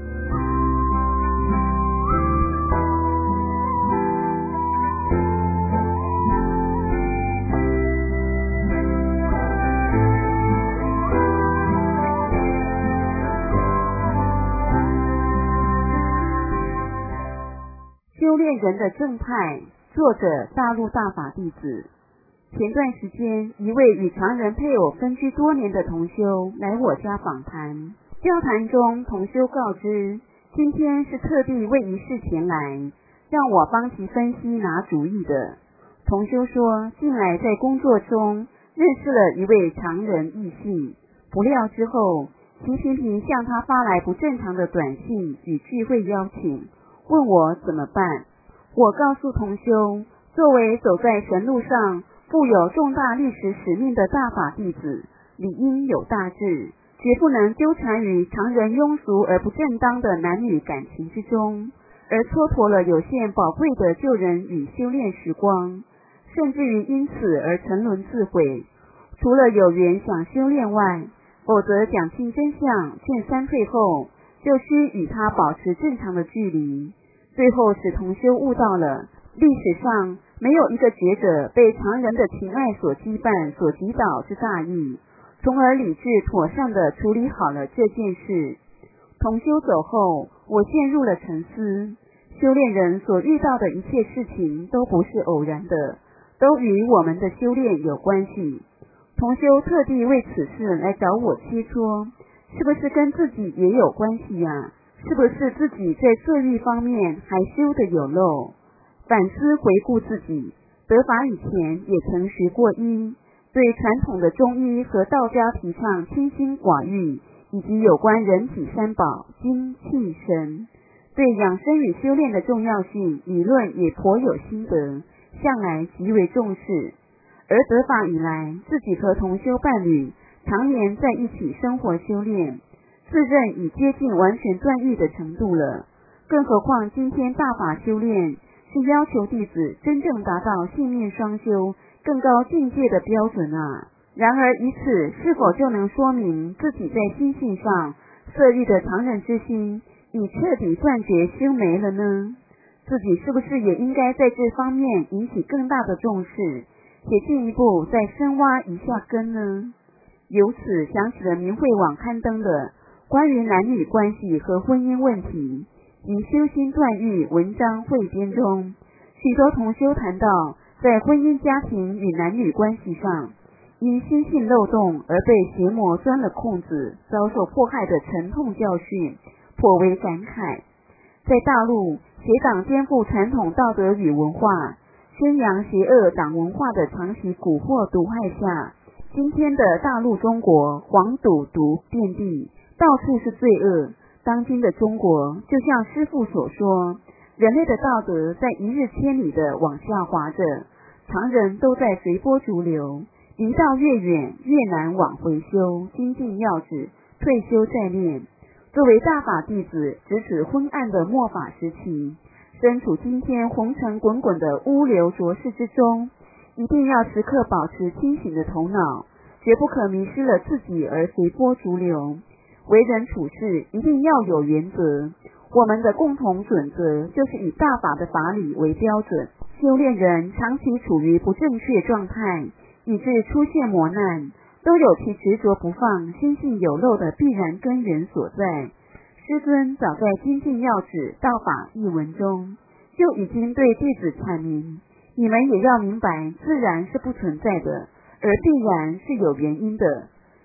修炼人的正派，作者大陆大法弟子。前段时间，一位与常人配偶分居多年的同修来我家访谈，交谈中同修告知，今天是特地为一事前来，让我帮其分析拿主意的。同修说，近来在工作中认识了一位常人异性，不料之后，其频频向他发来不正常的短信与聚会邀请，问我怎么办。我告诉同修，作为走在神路上负有重大历史使命的大法弟子，理应有大志，绝不能纠缠于常人庸俗而不正当的男女感情之中，而蹉跎了有限宝贵的救人与修炼时光，甚至于因此而沉沦自毁。除了有缘想修炼外，否则讲清真相劝三退后，就需与他保持正常的距离。最后使同修悟到了历史上没有一个觉者被常人的情爱所羁绊所击倒之大义，从而理智妥善地处理好了这件事。同修走后，我陷入了沉思。修炼人所遇到的一切事情都不是偶然的，都与我们的修炼有关系。同修特地为此事来找我切磋，是不是跟自己也有关系呀？是不是自己在色欲方面还修得有漏？反思回顾自己，得法以前也曾学过医，对传统的中医和道家提倡清心寡欲，以及有关人体三宝精气神，对养生与修炼的重要性理论也颇有心得，向来极为重视。而得法以来，自己和同修伴侣常年在一起生活修炼，自认已接近完全断欲的程度了，更何况今天大法修炼是要求弟子真正达到性命双修更高境界的标准啊！然而以此是否就能说明自己在心性上色欲的常人之心已彻底断绝修没了呢？自己是不是也应该在这方面引起更大的重视，且进一步再深挖一下根呢？由此想起了明慧网刊登的关于男女关系和婚姻问题及修心断欲文章汇编中，许多同修谈到在婚姻家庭与男女关系上，因心性漏洞而被邪魔钻了空子，遭受迫害的沉痛教训，颇为感慨。在大陆，邪党颠覆传统道德与文化，宣扬邪恶党文化的长期蛊惑毒害下，今天的大陆中国黄赌毒遍地，到处是罪恶。当今的中国，就像师父所说，人类的道德在一日千里的往下滑着，常人都在随波逐流，离道越远越难往回修，精进要旨，退休再练。作为大法弟子，直指昏暗的末法时期，身处今天红尘滚滚的污流浊世之中，一定要时刻保持清醒的头脑，绝不可迷失了自己而随波逐流。为人处事一定要有原则，我们的共同准则就是以大法的法理为标准。修炼人长期处于不正确状态，以致出现磨难，都有其执着不放、心性有漏的必然根源所在。师尊早在精进要旨道法一文中，就已经对弟子阐明，你们也要明白，自然是不存在的，而必然是有原因的。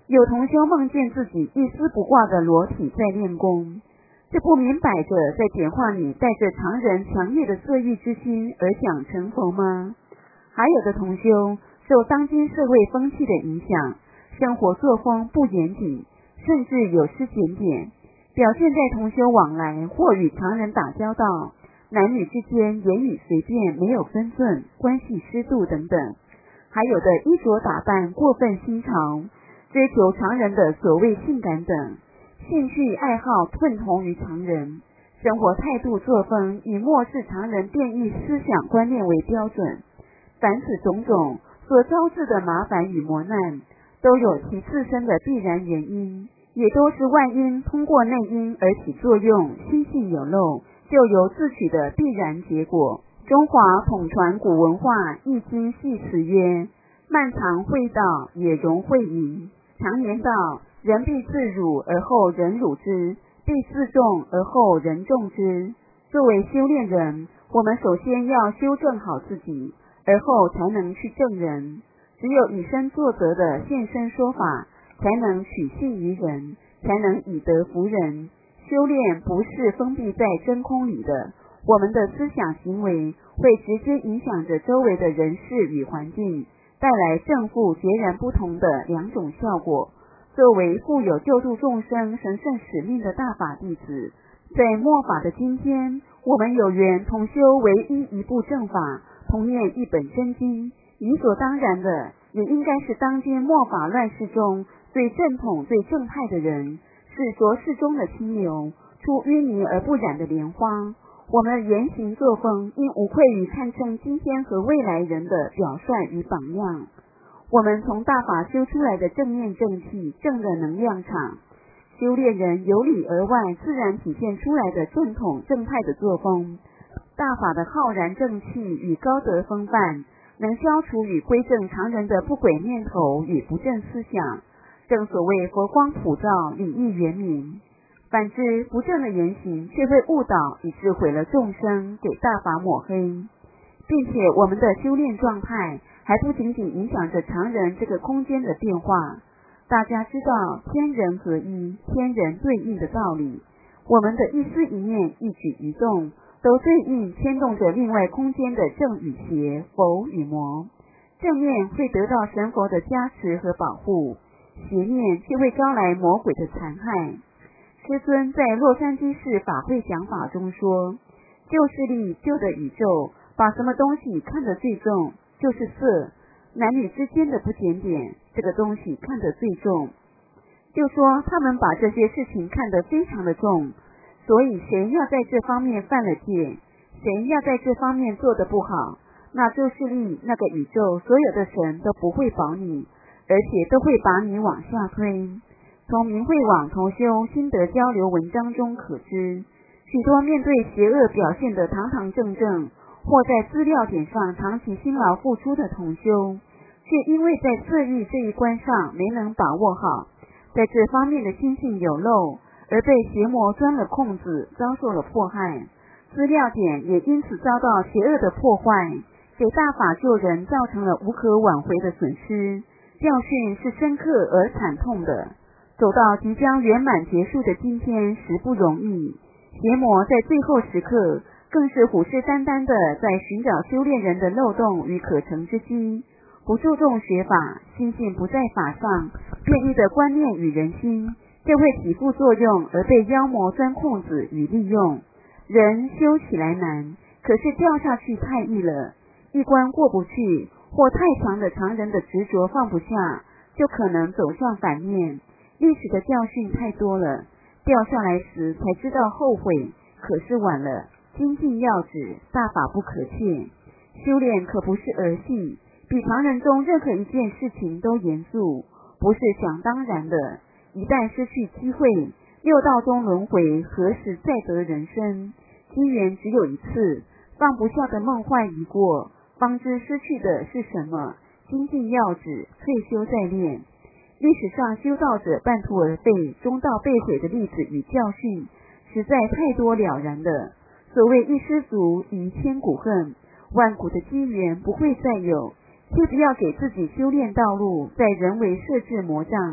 有同修梦见自己一丝不挂的裸体在练功，这不明摆着在点化你带着常人强烈的色欲之心而想成佛吗？还有的同修受当今社会风气的影响，生活作风不严谨，甚至有失检点，表现在同修往来或与常人打交道，男女之间言语随便，没有分寸，关系失度等等。还有的衣着打扮过分新潮，追求常人的所谓性感等，兴趣爱好混同于常人，生活态度作风以漠视常人变异思想观念为标准。凡此种种所招致的麻烦与磨难，都有其自身的必然原因，也都是外因通过内因而起作用，心性有漏，就有自取的必然结果。中华统传古文化易经系辞曰：漫长会道，也容会淫。常言道，人必自辱而后人辱之，必自重而后人重之。作为修炼人，我们首先要修正好自己，而后才能去正人。只有以身作则的现身说法，才能取信于人，才能以德服人。修炼不是封闭在真空里的，我们的思想行为会直接影响着周围的人事与环境，带来正负截然不同的两种效果。作为负有救度众生神圣使命的大法弟子，在末法的今天，我们有缘同修唯一一部正法，同念一本真经，理所当然的也应该是当今末法乱世中最正统最正派的人，是浊世中的清流，出淤泥而不染的莲花。我们的言行作风应无愧于堪称今天和未来人的表率与榜样。我们从大法修出来的正念正气正的能量场，修炼人由里而外自然体现出来的正统正派的作风，大法的浩然正气与高德风范，能消除与归正常人的不轨念头与不正思想。正所谓佛光普照，礼义圆明。反之，不正的言行却会误导，以致毁了众生，给大法抹黑。并且我们的修炼状态还不仅仅影响着常人这个空间的变化。大家知道天人合一，天人对应的道理，我们的一丝一念一举一动都对应牵动着另外空间的正与邪，佛与魔。正面会得到神佛的加持和保护，邪念却会招来魔鬼的残害。师尊在洛杉矶市法会讲法中说，旧势力旧的宇宙把什么东西看得最重，就是色，男女之间的不检点，这个东西看得最重。就说他们把这些事情看得非常的重，所以谁要在这方面犯了戒，谁要在这方面做得不好，那旧势力那个宇宙所有的神都不会保你，而且都会把你往下推。从明慧网同修心得交流文章中可知，许多面对邪恶表现的堂堂正正，或在资料点上长期辛劳付出的同修，却因为在色欲这一关上没能把握好，在这方面的心性有漏，而被邪魔钻了空子，遭受了迫害。资料点也因此遭到邪恶的破坏，给大法救人造成了无可挽回的损失，教训是深刻而惨痛的。走到即将圆满结束的今天实不容易，邪魔在最后时刻更是虎视眈眈的在寻找修炼人的漏洞与可乘之机，不注重学法，心性不在法上，变异的观念与人心就会起副作用，而被妖魔钻空子与利用。人修起来难，可是掉下去太易了，一关过不去，或太强的常人的执着放不下，就可能走向反面。历史的教训太多了，掉下来时才知道后悔，可是晚了。精进要旨，大法不可泄。修炼可不是儿戏，比常人中任何一件事情都严肃，不是想当然的。一旦失去机会，六道中轮回，何时再得人生？机缘只有一次，放不下的梦幻一过，方知失去的是什么。精进要旨，退休再练。历史上修道者半途而废，中道被毁的例子与教训实在太多了然的。所谓一失足遗千古恨，万古的机缘不会再有，切不要给自己修炼道路在人为设置魔障。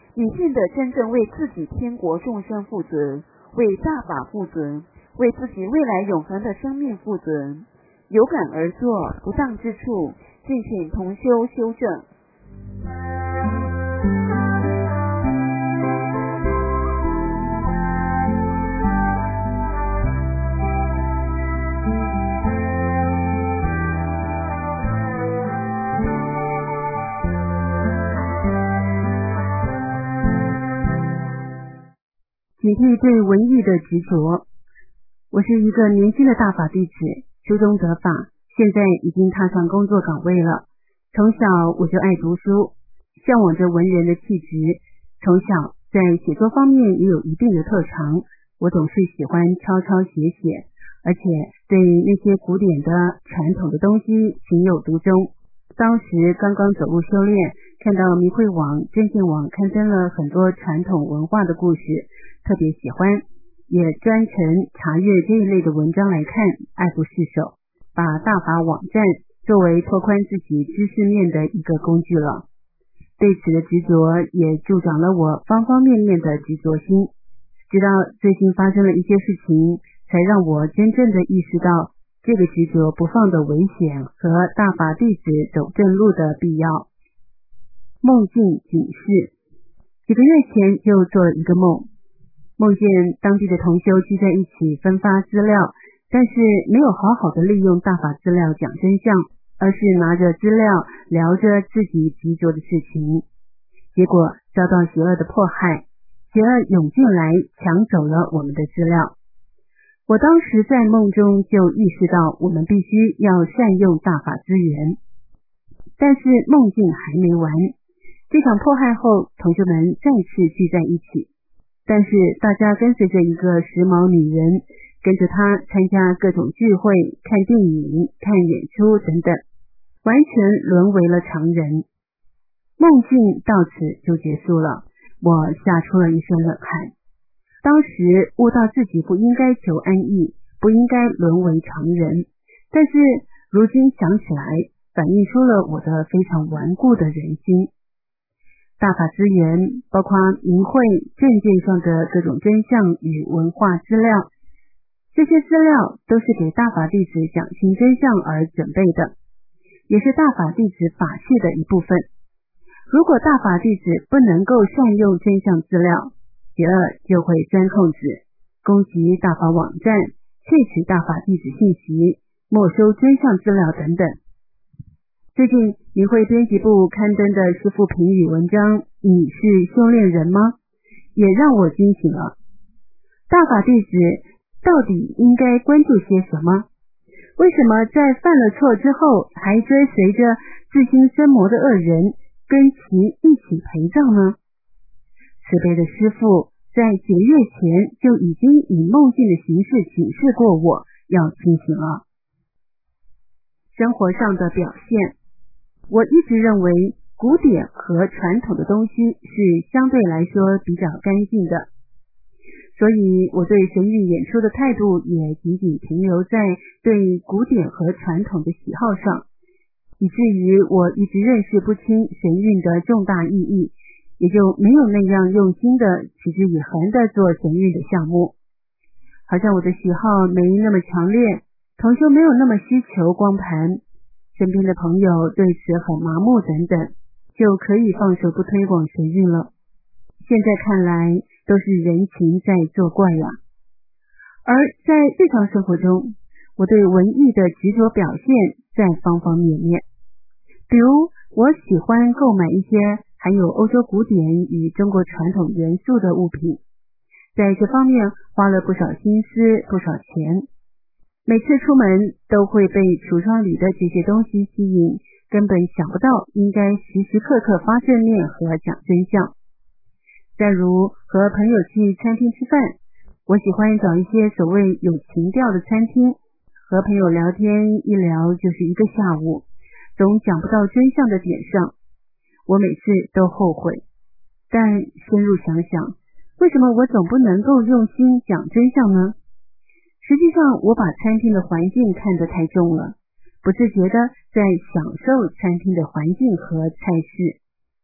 你变得真正为自己天国众生负责，为大法负责，为自己未来永恒的生命负责。有感而作，不当之处，敬请同修修正。 警惕对文艺的执着。我是一个年轻的大法弟子，初中得法，现在已经踏上工作岗位了。从小我就爱读书，向往着文人的气质，从小在写作方面也有一定的特长。我总是喜欢抄抄写写，而且对那些古典的传统的东西情有独钟。当时刚刚走入修炼，看到明慧网、真见网刊登了很多传统文化的故事，特别喜欢，也专程查阅这一类的文章来看，爱不释手，把大法网站作为拓宽自己知识面的一个工具了。对此的执着也助长了我方方面面的执着心，直到最近发生了一些事情，才让我真正的意识到这个执着不放的危险和大法弟子走正路的必要。梦境警示。几个月前就做了一个梦，梦见当地的同修聚在一起分发资料，但是没有好好的利用大法资料讲真相，而是拿着资料聊着自己执着的事情，结果遭到邪恶的迫害，邪恶涌进来抢走了我们的资料。我当时在梦中就意识到我们必须要善用大法资源，但是梦境还没完。这场迫害后，同学们再次聚在一起，但是大家跟随着一个时髦女人，跟着她参加各种聚会、看电影、看演出等等，完全沦为了常人。梦境到此就结束了，我吓出了一身冷汗。当时悟到自己不应该求安逸，不应该沦为常人，但是如今想起来，反映出了我的非常顽固的人心。大法资源包括明慧证件上的各种真相与文化资料，这些资料都是给大法弟子讲清真相而准备的，也是大法弟子法系的一部分。如果大法弟子不能够善用真相资料，邪恶就会钻空子，攻击大法网站，窃取大法弟子信息，没收真相资料等等。最近明慧编辑部刊登的师父评语文章《你是修炼人吗》也让我惊醒了。大法弟子到底应该关注些什么？为什么在犯了错之后还追随着自心生魔的恶人跟其一起陪葬呢？慈悲的师父在几个月前就已经以梦境的形式警示过我要清醒了。生活上的表现，我一直认为古典和传统的东西是相对来说比较干净的，所以我对神韵演出的态度也仅仅停留在对古典和传统的喜好上，以至于我一直认识不清神韵的重大意义，也就没有那样用心的持之以恒的做神韵的项目。好像我的喜好没那么强烈，同修没有那么需求光盘，身边的朋友对此很麻木等等，就可以放手不推广神韵了。现在看来都是人情在作怪呀。而在日常生活中，我对文艺的执着表现在方方面面。比如我喜欢购买一些含有欧洲古典与中国传统元素的物品，在这方面花了不少心思不少钱。每次出门都会被橱窗里的这些东西吸引，根本想不到应该时时刻刻发正念和讲真相。再如和朋友去餐厅吃饭，我喜欢找一些所谓有情调的餐厅，和朋友聊天一聊就是一个下午，总讲不到真相的点上，我每次都后悔。但深入想想，为什么我总不能够用心讲真相呢？实际上我把餐厅的环境看得太重了，不自觉的在享受餐厅的环境和菜式。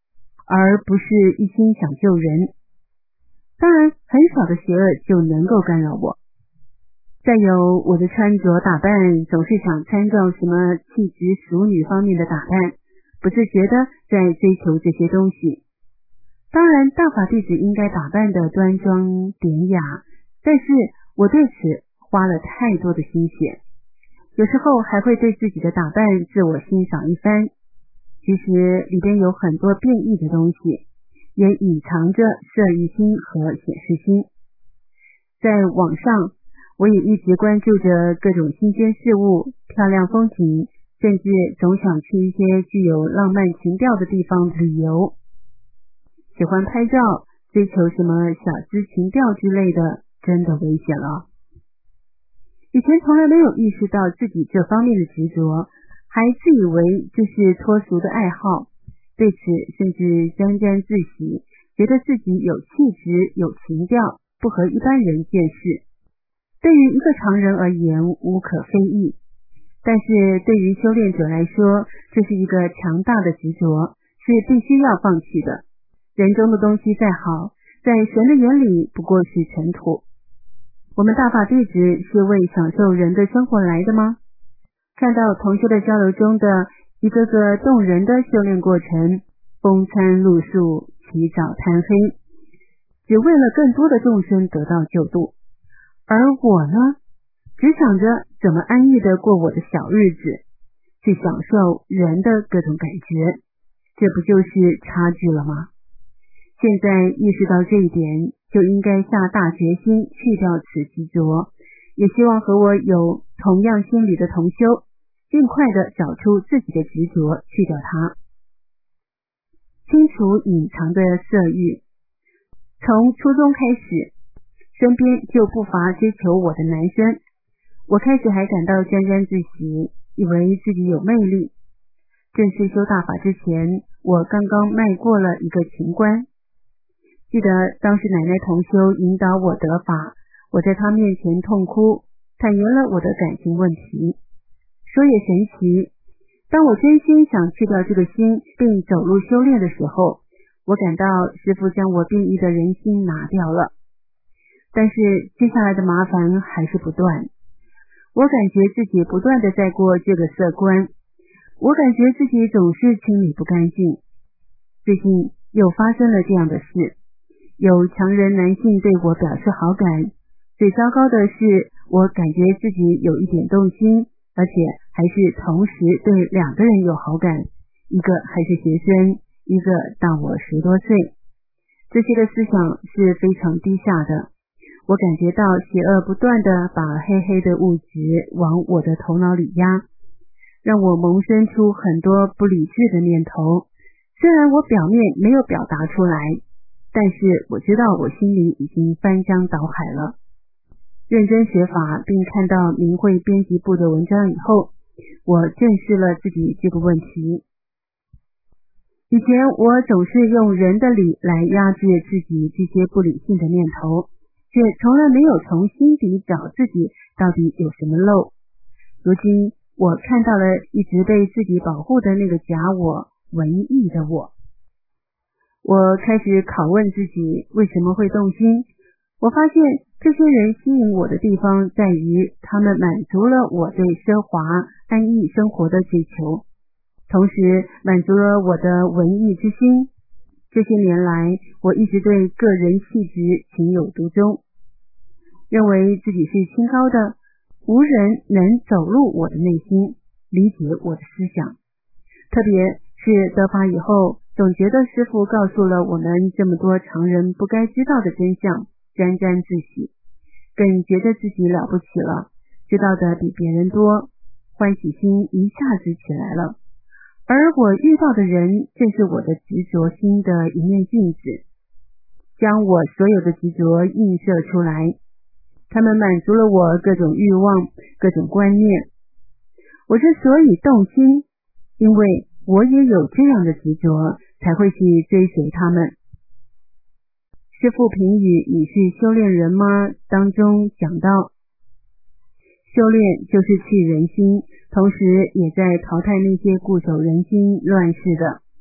而不是一心想救人。当然，很少的邪恶就能够干扰我。再有，我的穿着打扮总是想参照什么气质淑女方面的打扮，不自觉的在追求这些东西。当然，大法弟子应该打扮的端庄典雅，但是我对此花了太多的心血，有时候还会对自己的打扮自我欣赏一番。其实里边有很多变异的东西，也隐藏着色欲心和显示心。在网上，我也一直关注着各种新鲜事物、漂亮风景，甚至总想去一些具有浪漫情调的地方旅游。喜欢拍照，追求什么小资情调之类的，真的危险了。以前从来没有意识到自己这方面的执着，还自以为这是脱俗的爱好，对此甚至沾沾自喜，觉得自己有气质、有情调，不和一般人见识。对于一个常人而言，无可非议，但是对于修炼者来说，这是一个强大的执着，是必须要放弃的。人中的东西再好，在神的眼里不过是尘土。我们大法弟子是为享受人的生活来的吗？看到同修的交流中的一个个动人的修炼过程，风餐露宿，起早贪黑，只为了更多的众生得到救度。而我呢，只想着怎么安逸地过我的小日子，去享受人的各种感觉，这不就是差距了吗？现在意识到这一点，就应该下大决心去掉此执着，也希望和我有同样心理的同修，尽快地找出自己的执着，去掉它，清除隐藏的色欲。从初中开始，身边就不乏追求我的男生，我开始还感到沾沾自喜，以为自己有魅力。正式修大法之前，我刚刚迈过了一个情关。记得当时奶奶同修引导我得法，我在她面前痛哭，坦言了我的感情问题。说也神奇，当我真心想去掉这个心并走入修炼的时候，我感到师父将我变异的人心拿掉了。但是接下来的麻烦还是不断，我感觉自己不断地在过这个色关，我感觉自己总是清理不干净。最近又发生了这样的事，有强人男性对我表示好感，最糟糕的是我感觉自己有一点动心，而且还是同时对2个人有好感，一个还是学生，一个大我10多岁。这些的思想是非常低下的，我感觉到邪恶不断地把黑黑的物质往我的头脑里压，让我萌生出很多不理智的念头。虽然我表面没有表达出来，但是我知道我心里已经翻江倒海了。认真学法并看到明慧编辑部的文章以后，我正视了自己这个问题。以前我总是用人的理来压制自己这些不理性的念头，却从来没有从心底找自己到底有什么漏。如今我看到了一直被自己保护的那个假我，文艺的我。我开始拷问自己为什么会动心。我发现这些人吸引我的地方在于他们满足了我对奢华安逸生活的追求，同时满足了我的文艺之心。这些年来，我一直对个人气质情有独钟，认为自己是清高的，无人能走入我的内心，理解我的思想。特别是得法以后，总觉得师父告诉了我们这么多常人不该知道的真相，沾沾自喜，更觉得自己了不起了，知道的比别人多，欢喜心一下子起来了。而我遇到的人正是我的执着心的一面镜子，将我所有的执着映射出来。他们满足了我各种欲望，各种观念。我之所以动心，因为我也有这样的执着，才会去追随他们。师父评语你是修炼人吗当中讲到，修炼就是去人心，同时也在淘汰那些固守人心乱世的，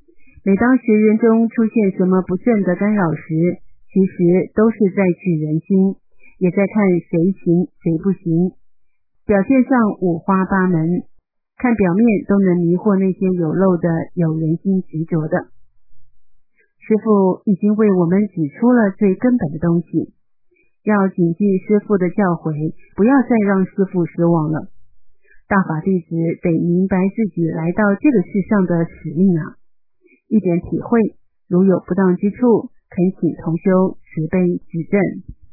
每当学员中出现什么不顺的干扰时，其实都是在取人心，也在看谁行谁不行。表现上五花八门，看表面都能迷惑那些有漏的有人心执着的。师父已经为我们指出了最根本的东西，要谨记师父的教诲，不要再让师父失望了。大法弟子得明白自己来到这个世上的使命啊，一点体会，如有不当之处，恳请同修慈悲指正。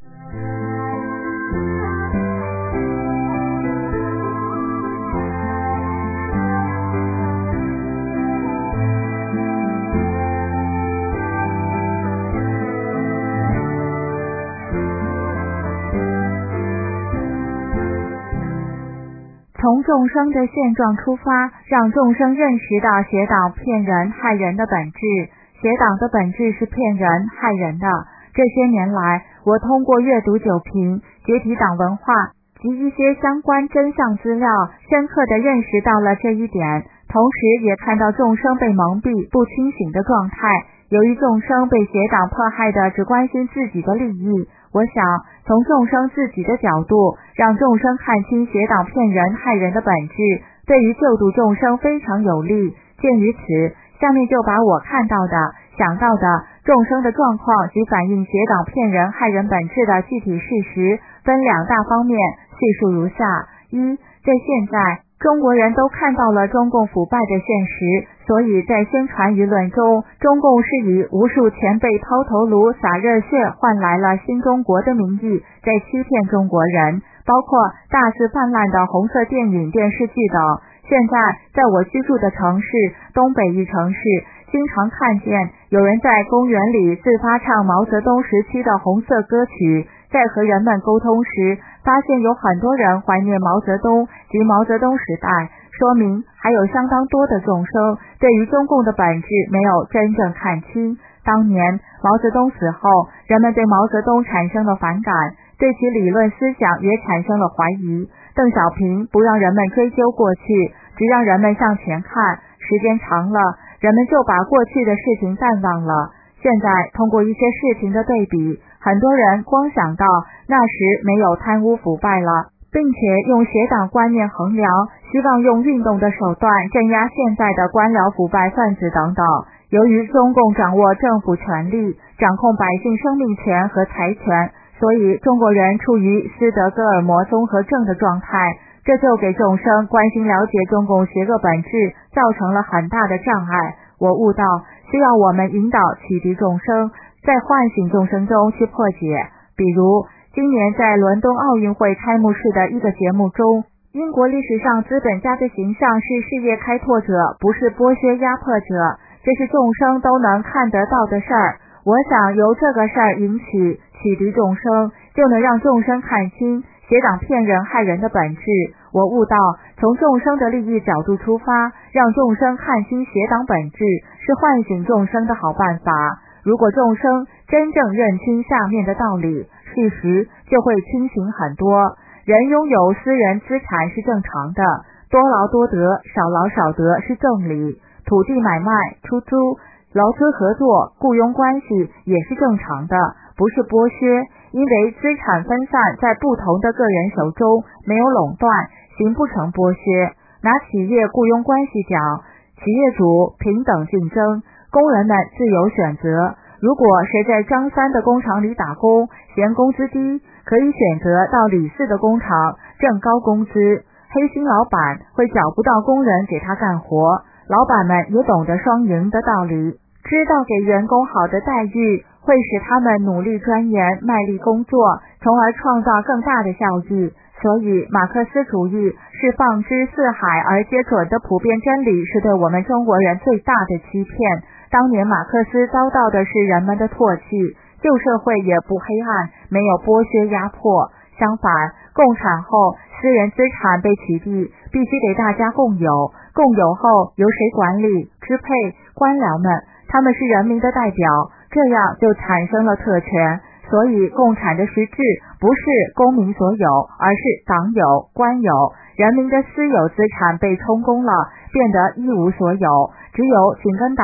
从众生的现状出发，让众生认识到邪党骗人害人的本质。邪党的本质是骗人害人的。这些年来，我通过阅读九评、解体党文化及一些相关真相资料，深刻地认识到了这一点，同时也看到众生被蒙蔽、不清醒的状态。由于众生被邪党迫害的只关心自己的利益，我想从众生自己的角度，让众生看清邪党骗人害人的本质，对于救度众生非常有利。鉴于此，下面就把我看到的、想到的众生的状况及反映邪党骗人害人本质的具体事实，分两大方面叙述如下：一，在现在中国人都看到了中共腐败的现实，所以在宣传舆论中，中共是以无数前辈抛头颅洒热血换来了新中国的名义，在欺骗中国人，包括大肆泛滥的红色电影、电视剧等。现在在我居住的城市东北一城市，经常看见有人在公园里自发唱毛泽东时期的红色歌曲，在和人们沟通时，发现有很多人怀念毛泽东及毛泽东时代，说明还有相当多的众生对于中共的本质没有真正看清。当年毛泽东死后，人们对毛泽东产生了反感，对其理论思想也产生了怀疑。邓小平不让人们追究过去，只让人们向前看，时间长了，人们就把过去的事情淡忘了。现在通过一些事情的对比，很多人光想到那时没有贪污腐败了，并且用邪党观念衡量，希望用运动的手段镇压现在的官僚腐败分子等等。由于中共掌握政府权力，掌控百姓生命权和财权，所以中国人处于斯德哥尔摩综合症的状态，这就给众生关心了解中共邪恶本质造成了很大的障碍。我悟到需要我们引导启迪众生，在唤醒众生中去破解。比如今年在伦敦奥运会开幕式的一个节目中，英国历史上资本家的形象是事业开拓者，不是剥削压迫者，这是众生都能看得到的事儿。我想由这个事儿引起启迪众生，就能让众生看清邪党骗人害人的本质。我悟到从众生的利益角度出发，让众生看清邪党本质，是唤醒众生的好办法。如果众生真正认清下面的道理，事实就会清醒很多。人拥有私人资产是正常的，多劳多得，少劳少得是正理。土地买卖、出租、劳资合作、雇佣关系也是正常的，不是剥削，因为资产分散在不同的个人手中，没有垄断，形不成剥削。拿企业雇佣关系讲，企业主平等竞争，工人们自由选择。如果谁在张三的工厂里打工，嫌工资低，可以选择到李四的工厂挣高工资。黑心老板会找不到工人给他干活，老板们也懂得双赢的道理，知道给员工好的待遇会使他们努力钻研、卖力工作，从而创造更大的效益。所以马克思主义是放之四海而皆准的普遍真理，是对我们中国人最大的欺骗。当年马克思遭到的是人们的唾弃，旧社会也不黑暗，没有剥削压迫。相反，共产后私人资产被取缔，必须给大家共有，共有后由谁管理、支配？官僚们，他们是人民的代表，这样就产生了特权。所以共产的实质不是公民所有，而是党有、官有，人民的私有资产被充公了，变得一无所有。只有紧跟党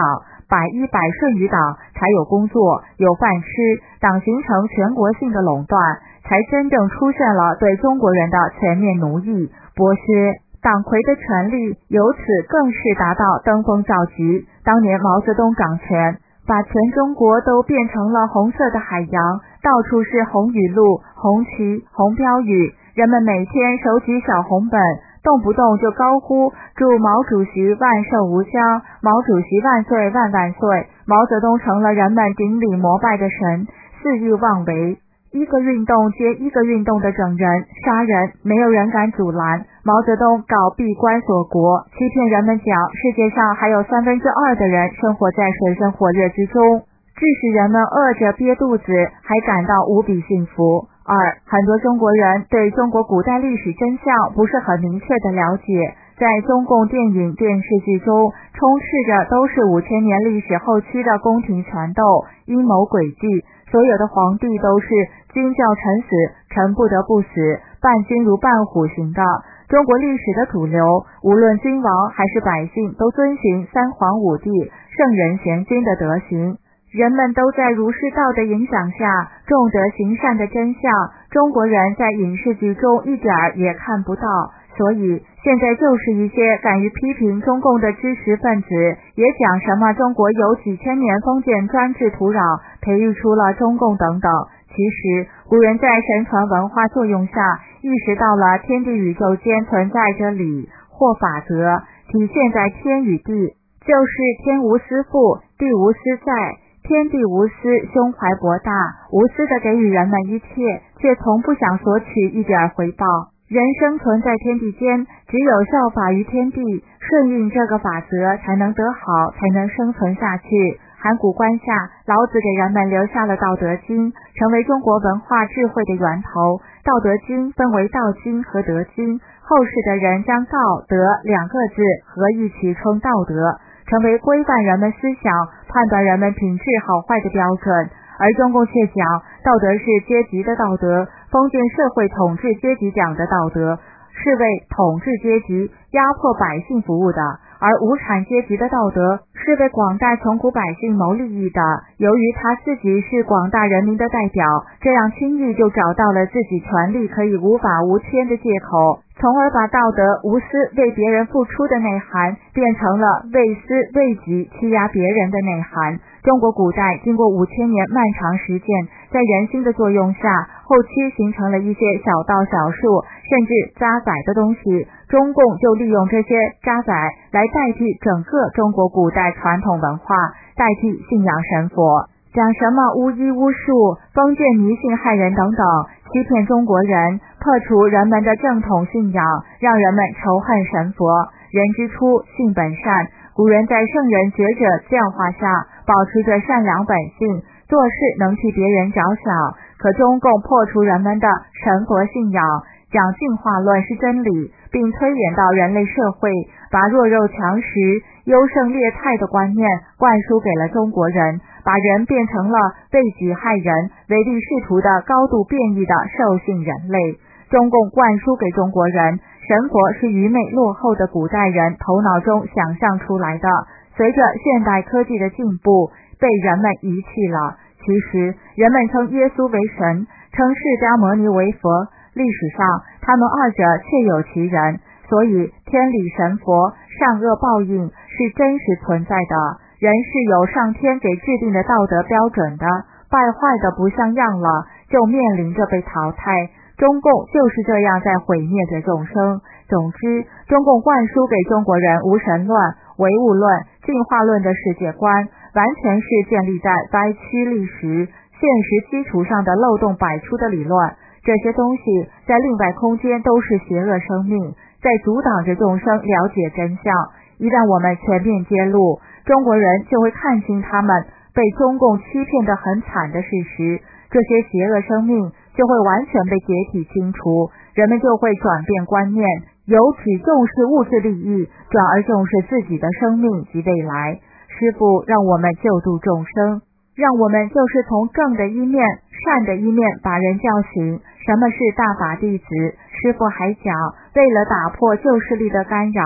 100%顺于党，才有工作有饭吃，党形成全国性的垄断，才真正出现了对中国人的全面奴役剥削。党魁的权力由此更是达到登峰造极。当年毛泽东掌权，把全中国都变成了红色的海洋，到处是红雨露、红旗、红标语，人们每天手举小红本，动不动就高呼祝毛主席万寿无疆，毛主席万岁万万岁。毛泽东成了人们顶礼膜拜的神，肆意妄为，一个运动接一个运动的整人杀人，没有人敢阻拦。毛泽东搞闭关锁国，欺骗人们讲世界上还有2/3的人生活在水深火热之中，致使人们饿着憋肚子，还感到无比幸福。很多中国人对中国古代历史真相不是很明确的了解，在中共电影电视剧中充斥着都是5000年历史后期的宫廷权斗、阴谋诡计，所有的皇帝都是君叫臣死，臣不得不死，伴君如伴虎型的。中国历史的主流，无论君王还是百姓，都遵循三皇五帝、圣人贤君的德行。人们都在儒释道的影响下，重德行善的真相，中国人在影视剧中一点儿也看不到。所以现在就是一些敢于批评中共的知识分子，也讲什么中国有几千年封建专制土壤培育出了中共等等。其实古人在神传文化作用下，意识到了天地宇宙间存在着理或法则，体现在天与地，就是天无私父，地无私在，天地无私，胸怀博大，无私地给予人们一切，却从不想索取一点回报。人生存在天地间，只有效法于天地，顺应这个法则，才能得好，才能生存下去。函谷关下，老子给人们留下了《道德经》，成为中国文化智慧的源头。《道德经》分为道经和德经，后世的人将道德两个字合一起称道德，成为规范人们思想、判断人们品质好坏的标准。而中共却讲道德是阶级的道德，封建社会统治阶级讲的道德是为统治阶级压迫百姓服务的，而无产阶级的道德是为广大穷苦百姓谋利益的。由于他自己是广大人民的代表，这样轻易就找到了自己权力可以无法无天的借口，从而把道德无私为别人付出的内涵变成了为私为己欺压别人的内涵。中国古代经过5000年漫长实践，在人心的作用下，后期形成了一些小道小术甚至渣载的东西，中共就利用这些渣载来代替整个中国古代传统文化，代替信仰神佛，讲什么巫医巫术、封建迷信害人等等，欺骗中国人，破除人们的正统信仰，让人们仇恨神佛。人之初性本善，古人在圣人学者教化下保持着善良本性，做事能替别人着想。可中共破除人们的神佛信仰，讲进化论是真理，并推演到人类社会，把弱肉强食、优胜劣汰的观念灌输给了中国人，把人变成了为己害人、唯利是图的高度变异的兽性人类。中共灌输给中国人，神佛是愚昧落后的古代人头脑中想象出来的，随着现代科技的进步，被人们遗弃了。其实人们称耶稣为神，称释迦牟尼为佛，历史上他们二者确有其人，所以天理神佛、善恶报应是真实存在的。人是有上天给制定的道德标准的，败坏的不像样了，就面临着被淘汰。中共就是这样在毁灭着众生。总之，中共灌输给中国人无神论、唯物论、进化论的世界观，完全是建立在歪曲历史、现实基础上的漏洞百出的理论。这些东西在另外空间都是邪恶生命，在阻挡着众生了解真相。一旦我们全面揭露，中国人就会看清他们被中共欺骗得很惨的事实，这些邪恶生命就会完全被解体清除，人们就会转变观念，由只重视物质利益，转而重视自己的生命及未来。师父让我们救度众生，让我们就是从正的一面、善的一面把人叫醒。什么是大法弟子？师父还讲，为了打破旧势力的干扰，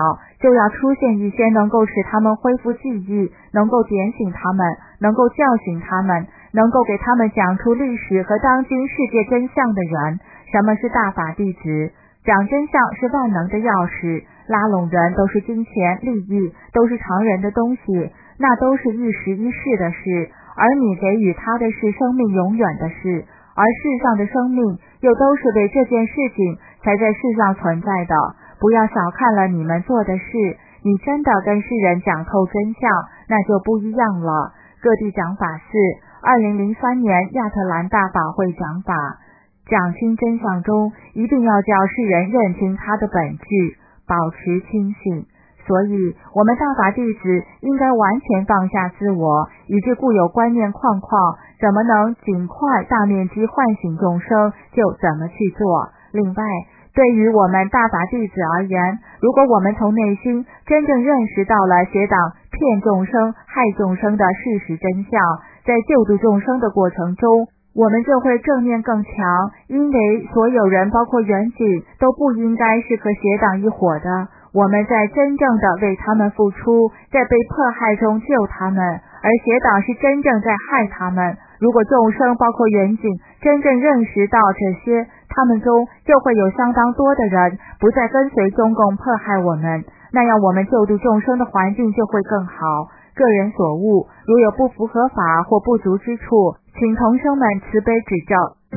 就要出现一些能够使他们恢复记忆，能够点醒他们，能够叫醒他们，能够给他们讲出历史和当今世界真相的人。什么是大法弟子？讲真相是万能的钥匙，拉拢人都是金钱利益，都是常人的东西，那都是一时一世的事，而你给予他的是生命永远的事，而世上的生命又都是为这件事情才在世上存在的。不要小看了你们做的事，你真的跟世人讲透真相，那就不一样了。各地讲法是2003年亚特兰大法会讲法，讲清真相中一定要叫世人认清它的本质，保持清醒。所以我们大法弟子应该完全放下自我，以致固有观念框框，怎么能尽快大面积唤醒众生就怎么去做。另外，对于我们大法弟子而言，如果我们从内心真正认识到了邪党骗众生害众生的事实真相，在救度众生的过程中，我们就会正面更强，因为所有人包括远景都不应该是和邪党一伙的。我们在真正的为他们付出，在被迫害中救他们，而邪党是真正在害他们。如果众生包括远景真正认识到这些，他们中就会有相当多的人不再跟随中共迫害我们，那样我们救度众生的环境就会更好。个人所悟，如有不符合法或不足之处，请同生们慈悲指教。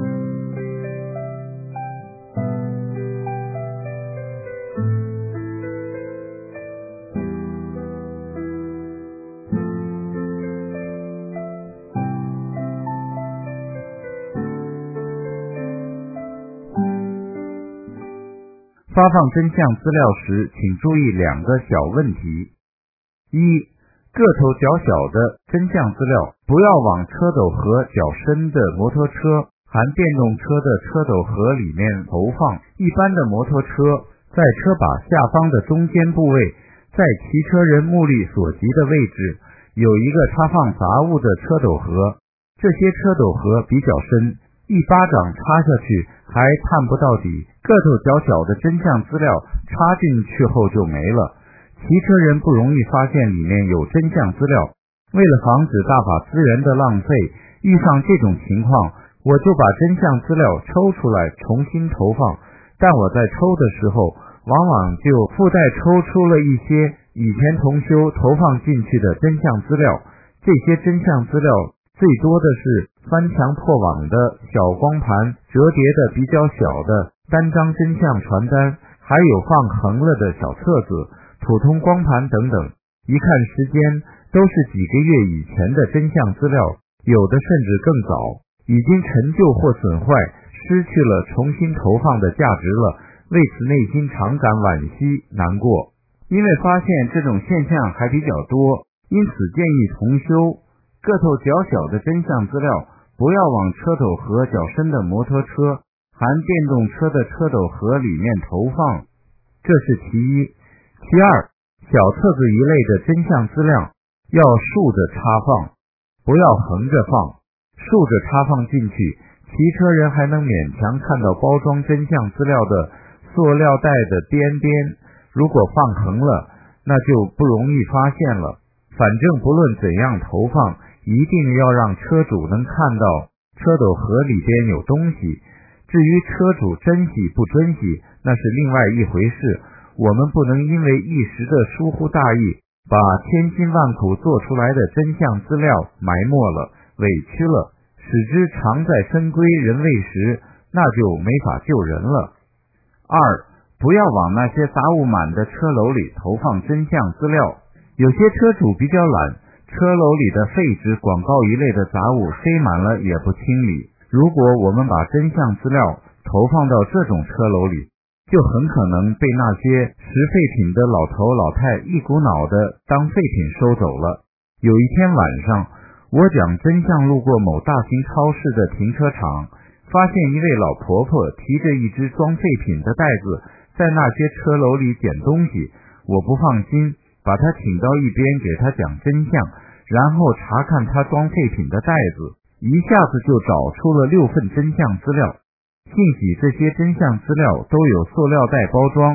发放真相资料时，请注意2个小问题：一、个头较小的真相资料不要往车斗盒较深的摩托车含电动车的车斗盒里面投放。一般的摩托车在车把下方的中间部位，在骑车人目力所及的位置有一个插放杂物的车斗盒，这些车斗盒比较深，一巴掌插下去还探不到底，个头较小的真相资料插进去后就没了，骑车人不容易发现里面有真相资料。为了防止大法资源的浪费，遇上这种情况，我就把真相资料抽出来重新投放，但我在抽的时候往往就附带抽出了一些以前同修投放进去的真相资料。这些真相资料最多的是翻墙破网的小光盘，折叠的比较小的单张真相传单，还有放横了的小册子、普通光盘等等。一看时间都是几个月以前的真相资料，有的甚至更早，已经陈旧或损坏，失去了重新投放的价值了，为此内心常感惋惜难过。因为发现这种现象还比较多，因此建议同修个头较小的真相资料不要往车斗盒较深的摩托车含电动车的车斗盒里面投放，这是其一。其二，小册子一类的真相资料要竖着插放，不要横着放。竖着插放进去，骑车人还能勉强看到包装真相资料的塑料袋的边边，如果放横了，那就不容易发现了。反正不论怎样投放，一定要让车主能看到车斗盒里边有东西。至于车主珍惜不珍惜，那是另外一回事。我们不能因为一时的疏忽大意，把千辛万苦做出来的真相资料埋没了、委屈了，使之常在深闺人未识，那就没法救人了。二、不要往那些杂物满的车篓里投放真相资料。有些车主比较懒，车篓里的废纸、广告一类的杂物塞满了也不清理。如果我们把真相资料投放到这种车篓里，就很可能被那些拾废品的老头老太一股脑的当废品收走了。有一天晚上，我讲真相路过某大型超市的停车场，发现一位老婆婆提着一只装废品的袋子在那些车篓里捡东西。我不放心，把她请到一边给她讲真相，然后查看她装废品的袋子，一下子就找出了6份真相资料。幸喜这些真相资料都有塑料袋包装，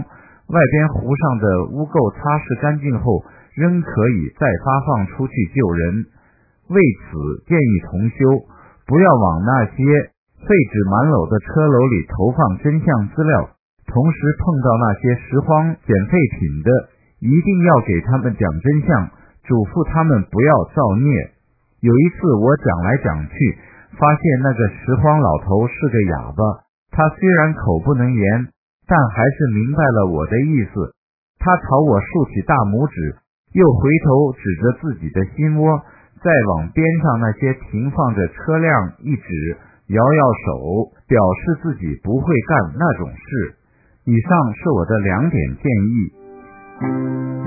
外边湖上的污垢擦拭干净后，仍可以再发放出去救人。为此，建议同修不要往那些废纸满篓的车篓里投放真相资料，同时碰到那些拾荒捡废品的，一定要给他们讲真相，嘱咐他们不要造孽。有一次我讲来讲去，发现那个拾荒老头是个哑巴，他虽然口不能言，但还是明白了我的意思。他朝我竖起大拇指，又回头指着自己的心窝，再往边上那些停放着车辆一指，摇摇手，表示自己不会干那种事。以上是我的2点建议。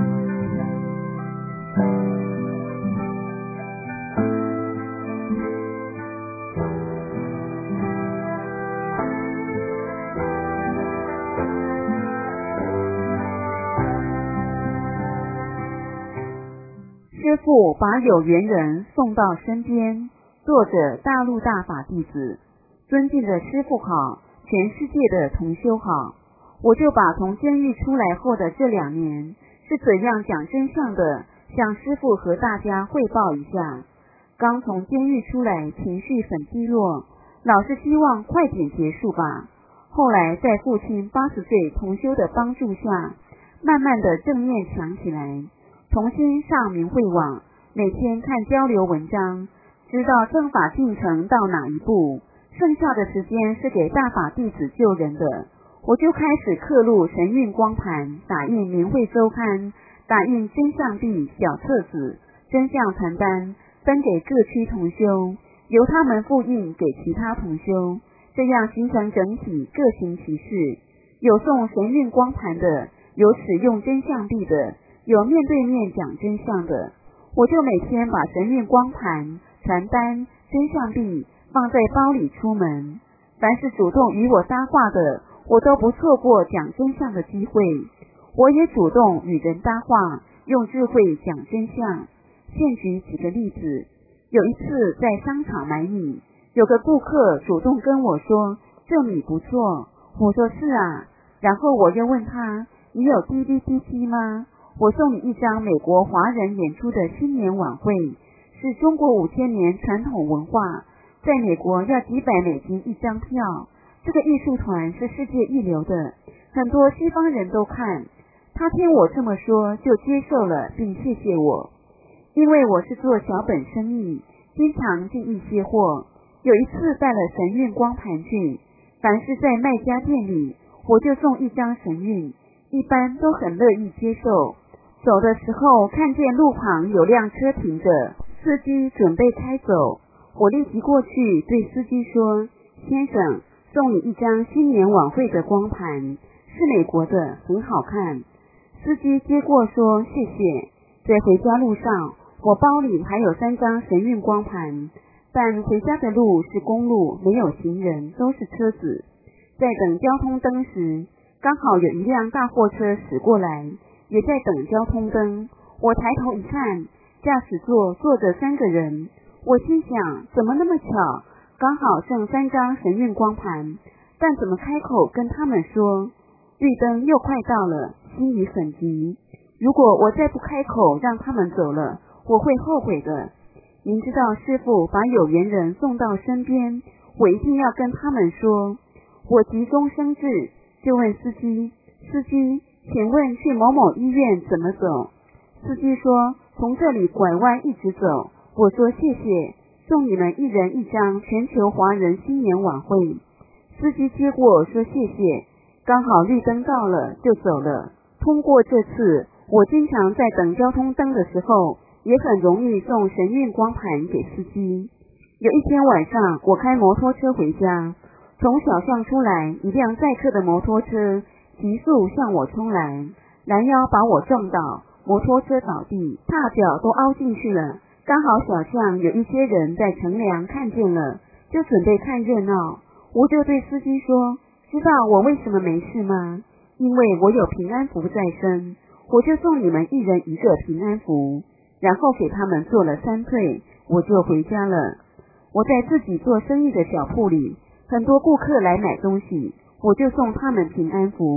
师父把有缘人送到身边，作者大陆大法弟子，尊敬的师父好，全世界的同修好。我就把从监狱出来后的这2年是怎样讲真相的，向师父和大家汇报一下。刚从监狱出来，情绪很低落，老是希望快点结束吧。后来在父亲80岁同修的帮助下，慢慢的正念强起来，重新上明慧网，每天看交流文章，知道正法进程到哪一步，剩下的时间是给大法弟子救人的。我就开始刻录神韵光盘，打印明慧周刊，打印真相币小册子、真相传单，分给各区同修，由他们复印给其他同修，这样形成整体，各行其事。有送神韵光盘的，有使用真相币的，有面对面讲真相的。我就每天把神韵光盘、传单、真相币放在包里出门，凡是主动与我搭话的，我都不错过讲真相的机会。我也主动与人搭话，用智慧讲真相。现举几个例子，有一次在商场买米，有个顾客主动跟我说这米不错，我说是啊，然后我又问他，你有 DVD 吗？我送你一张美国华人演出的新年晚会，是中国5000年传统文化，在美国要几百美金一张票，这个艺术团是世界一流的，很多西方人都看。他听我这么说就接受了，并谢谢我。因为我是做小本生意，经常进一些货，有一次带了神韵光盘去，凡是在卖家店里，我就送一张神韵，一般都很乐意接受。走的时候看见路旁有辆车停着，司机准备开走，我立即过去对司机说，先生，送你一张新年晚会的光盘，是美国的，很好看。司机接过说谢谢。在回家路上，我包里还有3张神韵光盘，但回家的路是公路，没有行人，都是车子。在等交通灯时，刚好有一辆大货车驶过来，也在等交通灯。我抬头一看，驾驶座坐着3个人，我心想怎么那么巧，刚好剩3张神韵光盘，但怎么开口跟他们说？绿灯又快到了，心里很急，如果我再不开口让他们走了，我会后悔的。您知道师父把有缘人送到身边，我一定要跟他们说。我急中生智，就问司机，司机，请问去某某医院怎么走？司机说从这里拐弯一直走。我说谢谢，送你们1人1张全球华人新年晚会。司机接过说谢谢，刚好绿灯到了就走了。通过这次，我经常在等交通灯的时候，也很容易送神韵光盘给司机。有一天晚上，我开摩托车回家，从小巷出来，一辆载客的摩托车急速向我冲来，拦腰把我撞倒，摩托车倒地，踏脚都凹进去了。刚好小巷有一些人在乘凉看见了，就准备看热闹。我就对司机说，知道我为什么没事吗？因为我有平安符在身，我就送你们1人1个平安符，然后给他们做了3退，我就回家了。我在自己做生意的小铺里，很多顾客来买东西，我就送他们平安符。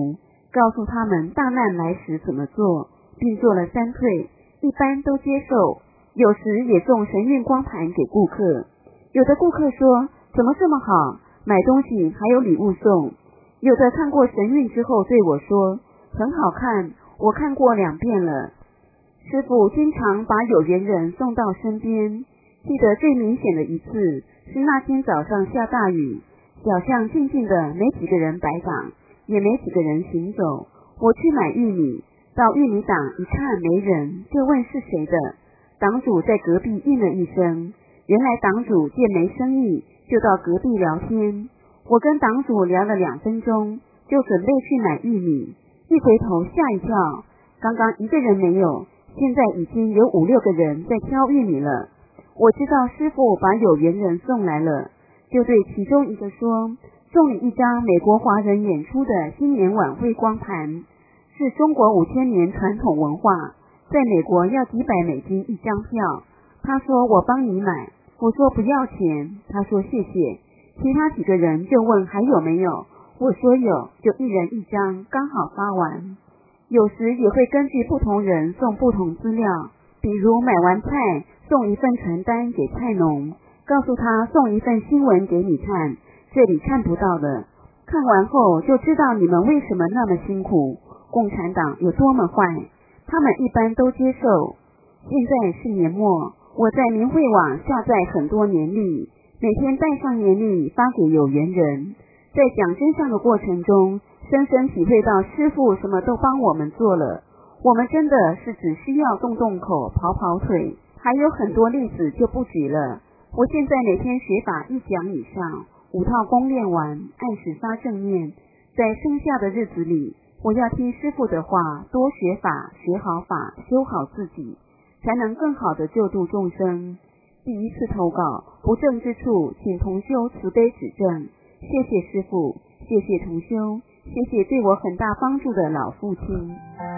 告诉他们大难来时怎么做，并做了3退，一般都接受。有时也送神韵光盘给顾客，有的顾客说怎么这么好，买东西还有礼物送。有的看过神韵之后对我说很好看，我看过2遍了。师父经常把有缘人送到身边，记得最明显的一次是那天早上下大雨，小巷静静的，没几个人摆档，也没几个人行走。我去买玉米，到玉米档一看没人，就问是谁的。档主在隔壁应了一声，原来档主见没生意，就到隔壁聊天。我跟档主聊了2分钟，就准备去买玉米，一回头吓一跳，刚刚一个人没有，现在已经有5、6个人在挑玉米了。我知道师父把有缘人送来了，就对其中一个说，送你一张美国华人演出的新年晚会光盘，是中国5000年传统文化，在美国要几百美金一张票。他说我帮你买，我说不要钱，他说谢谢。其他几个人就问还有没有，我说有，就一人一张，刚好发完。有时也会根据不同人送不同资料，比如买完菜送一份传单给菜农，告诉他送一份新闻给你看，这里看不到的，看完后就知道你们为什么那么辛苦，共产党有多么坏，他们一般都接受。现在是年末，我在明慧网下载很多年历，每天带上年历发给有缘人。在讲真相的过程中，深深体会到师父什么都帮我们做了，我们真的是只需要动动口跑跑腿，还有很多例子就不举了。我现在每天学法1讲以上，5套功练完，按时发正念。在剩下的日子里，我要听师父的话，多学法，学好法，修好自己，才能更好的救度众生。第1次投稿，不正之处，请同修慈悲指正。谢谢师父，谢谢同修，谢谢对我很大帮助的老父亲。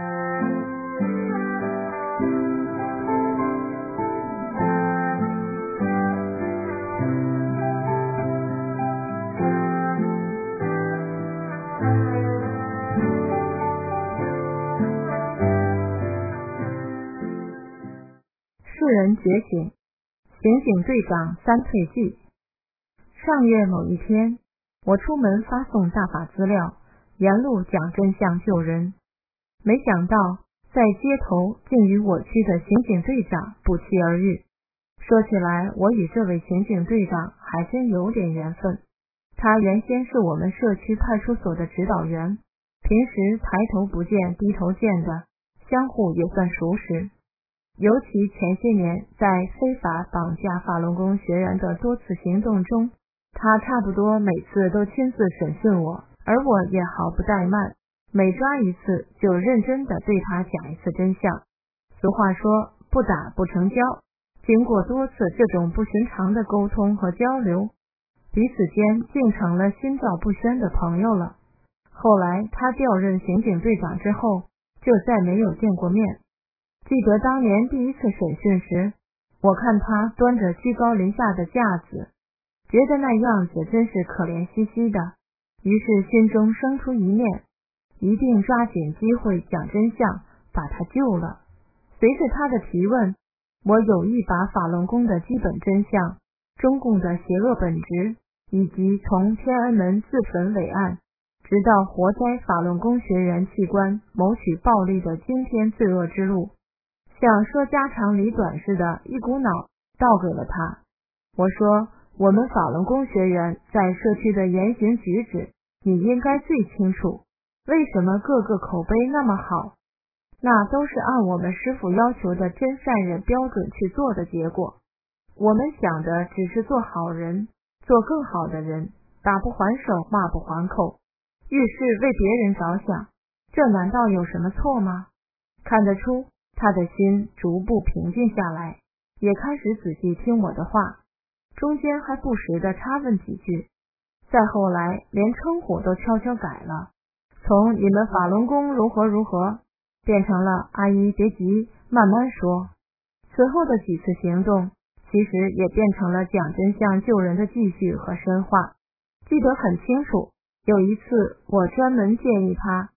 世人觉醒，刑警队长3退记。上月某一天，我出门发送大法资料，沿路讲真相救人，没想到在街头竟与我区的刑警队长不期而遇。说起来，我与这位刑警队长还真有点缘分。他原先是我们社区派出所的指导员，平时抬头不见低头见的，相互也算熟识。尤其前些年在非法绑架法轮功学员的多次行动中，他差不多每次都亲自审讯我，而我也毫不怠慢，每抓一次就认真地对他讲一次真相。俗话说不打不成交，经过多次这种不寻常的沟通和交流，彼此间竟成了心照不宣的朋友了。后来他调任刑警队长之后，就再没有见过面。记得当年第1次审讯时，我看他端着居高临下的架子，觉得那样子真是可怜兮兮的，于是心中生出一念，一定抓紧机会讲真相，把他救了。随着他的提问，我有意把法轮功的基本真相、中共的邪恶本质，以及从天安门自焚伟案直到活摘法轮功学员器官谋取暴利的惊天罪恶之路，像说家长里短似的一股脑倒给了他。我说，我们法轮功学员在社区的言行举止，你应该最清楚，为什么个个口碑那么好？那都是按我们师父要求的真善人标准去做的结果。我们想的只是做好人，做更好的人，打不还手，骂不还口，遇事为别人着想，这难道有什么错吗？看得出他的心逐步平静下来，也开始仔细听我的话，中间还不时地插问几句。再后来连称呼都悄悄改了，从你们法轮功如何如何变成了阿姨别急，慢慢说。此后的几次行动其实也变成了讲真相救人的继续和深化。记得很清楚，有一次我专门建议他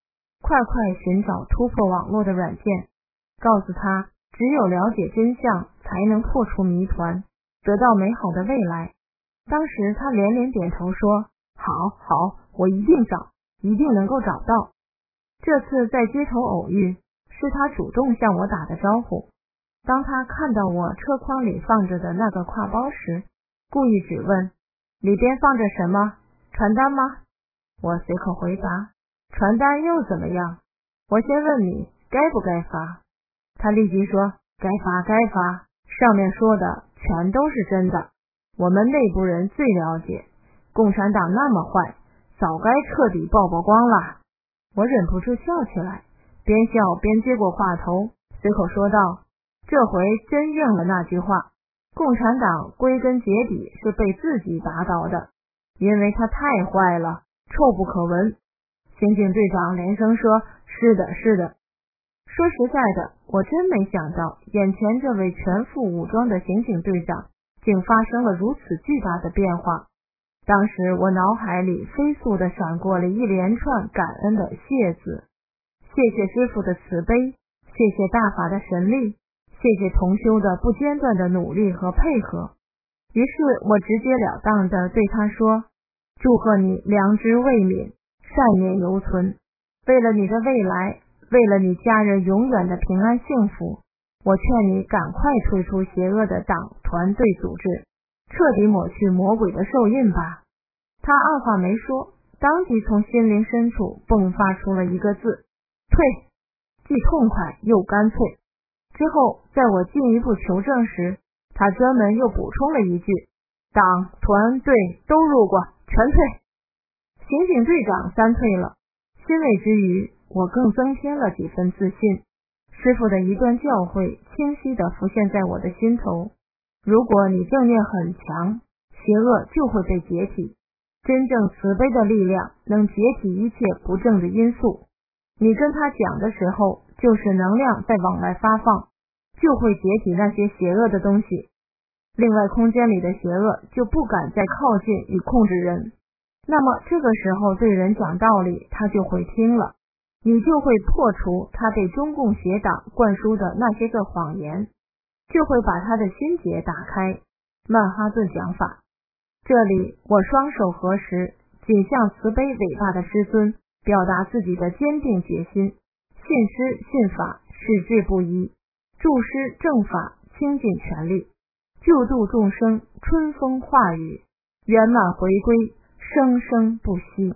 快寻找突破网络的软件，告诉他只有了解真相才能破除谜团，得到美好的未来。当时他连连点头说，好，我一定找，一定能够找到。这次在街头偶遇，是他主动向我打的招呼。当他看到我车筐里放着的那个挎包时，故意质问，里边放着什么？传单吗？我随口回答，传单又怎么样？我先问你该不该发。他立即说，该发，上面说的全都是真的，我们内部人最了解，共产党那么坏，早该彻底曝光了。我忍不住笑起来，边笑边接过话头，随口说道，这回真应了那句话，共产党归根结底是被自己打倒的，因为他太坏了，臭不可闻。刑警队长连声说，是的。说实在的，我真没想到眼前这位全副武装的刑警队长竟发生了如此巨大的变化。当时我脑海里飞速地闪过了一连串感恩的谢字，谢谢师父的慈悲，谢谢大法的神力，谢谢同修的不间断的努力和配合。于是我直截了当地对他说，祝贺你良知未泯，善念犹存，为了你的未来，为了你家人永远的平安幸福，我劝你赶快退出邪恶的党团队组织，彻底抹去魔鬼的手印吧。他二话没说，当即从心灵深处迸发出了一个字，退，既痛快又干脆。之后在我进一步求证时，他专门又补充了一句，党团队都入过，全退。刑警队长三退了，欣慰之余，我更增添了几分自信。师父的一段教诲清晰地浮现在我的心头，如果你正念很强，邪恶就会被解体，真正慈悲的力量能解体一切不正的因素。你跟他讲的时候，就是能量在往外发放，就会解体那些邪恶的东西。另外空间里的邪恶就不敢再靠近与控制人，那么这个时候对人讲道理他就会听了，你就会破除他被中共邪党灌输的那些个谎言，就会把他的心结打开。曼哈顿讲法，这里我双手合十，仅向慈悲伟大的师尊表达自己的坚定决心，信师信法，矢志不移，助师正法，倾尽全力，救度众生，春风化雨，圆满回归，生生不息。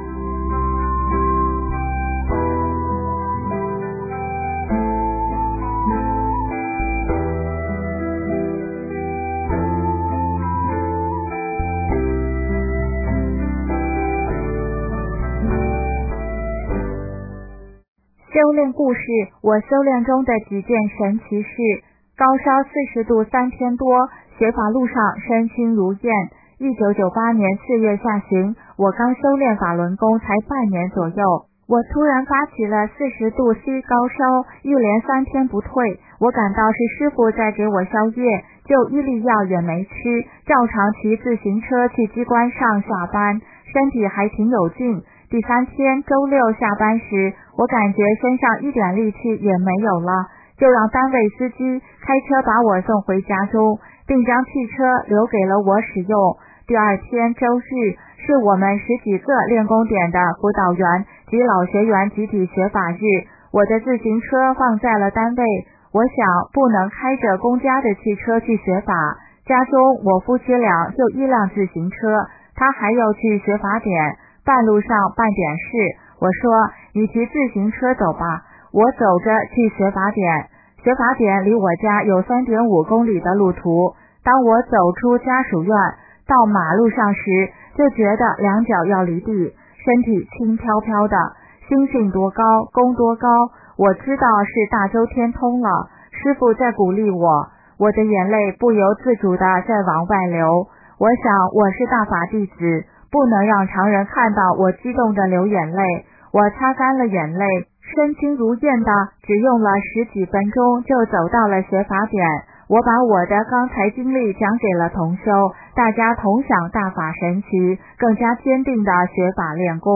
修炼故事，我修炼中的几件神奇事。高烧40度3天多，学法路上身轻如燕。1998年4月下旬，我刚修炼法轮功才半年左右，我突然发起了40度 C 高烧，一连3天不退。我感到是师父在给我消业，就一粒药也没吃，照常骑自行车去机关上下班，身体还挺有劲。第3天周六下班时，我感觉身上一点力气也没有了，就让单位司机开车把我送回家中，并将汽车留给了我使用。第2天周日是我们10几个练功点的辅导员及老学员集体学法日，我的自行车放在了单位，我想不能开着公家的汽车去学法，家中我夫妻俩就1辆自行车，他还要去学法点，半路上办点事，我说你骑自行车走吧，我走着去学法点。学法点离我家有3.5公里的路途，当我走出家属院到马路上时，就觉得两脚要离地，身体轻飘飘的，心性多高，功多高，我知道是大周天通了，师父在鼓励我，我的眼泪不由自主的在往外流。我想我是大法弟子，不能让常人看到我激动的流眼泪，我擦干了眼泪，身轻如燕的只用了10几分钟就走到了学法点。我把我的刚才经历讲给了同修，大家同享大法神奇，更加坚定的学法练功。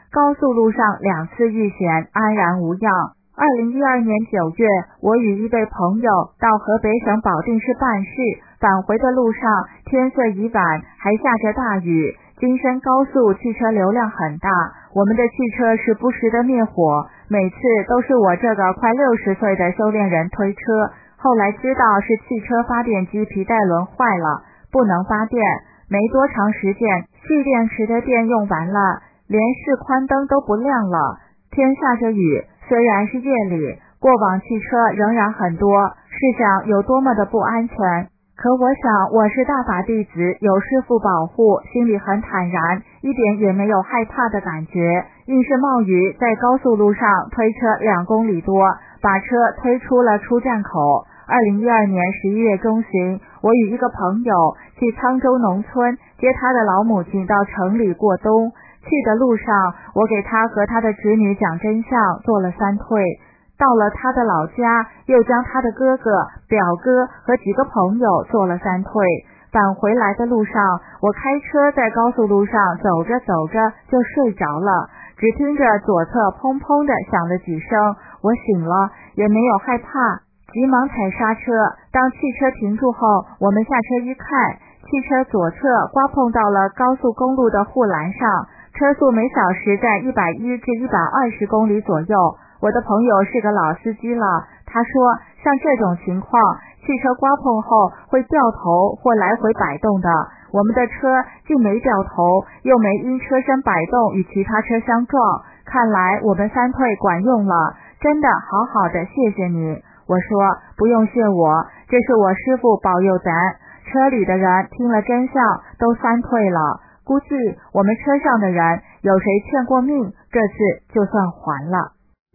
高速路上2次遇险，安然无恙。2012年9月，我与一位朋友到河北省保定市办事，返回的路上天色已晚，还下着大雨。京深高速汽车流量很大，我们的汽车时不时的灭火，每次都是我这个快60岁的修炼人推车。后来知道是汽车发电机皮带轮坏了，不能发电。没多长时间，蓄电池的电用完了，连市宽灯都不亮了。天下着雨，虽然是夜里，过往汽车仍然很多，试想有多么的不安全。可我想我是大法弟子，有师父保护，心里很坦然，一点也没有害怕的感觉。硬是冒雨在高速路上推车2公里多，把车推出了出站口。2012年11月中旬，我与一个朋友去沧州农村接他的老母亲到城里过冬。去的路上，我给他和他的侄女讲真相，做了3退。到了他的老家，又将他的哥哥、表哥和几个朋友做了3退。返回来的路上，我开车在高速路上走着走着就睡着了，只听着左侧砰砰的响了几声，我醒了，也没有害怕，急忙踩刹车。当汽车停住后，我们下车一看，汽车左侧刮碰到了高速公路的护栏上，车速每小时在110至120公里左右。我的朋友是个老司机了，他说像这种情况，汽车刮碰后会掉头或来回摆动的。我们的车既没掉头，又没因车身摆动与其他车相撞，看来我们3退管用了，真的好好的，谢谢你。我说不用谢我，这是我师父保佑咱。车里的人听了真相都3退了，估计我们车上的人有谁欠过命，这次就算还了。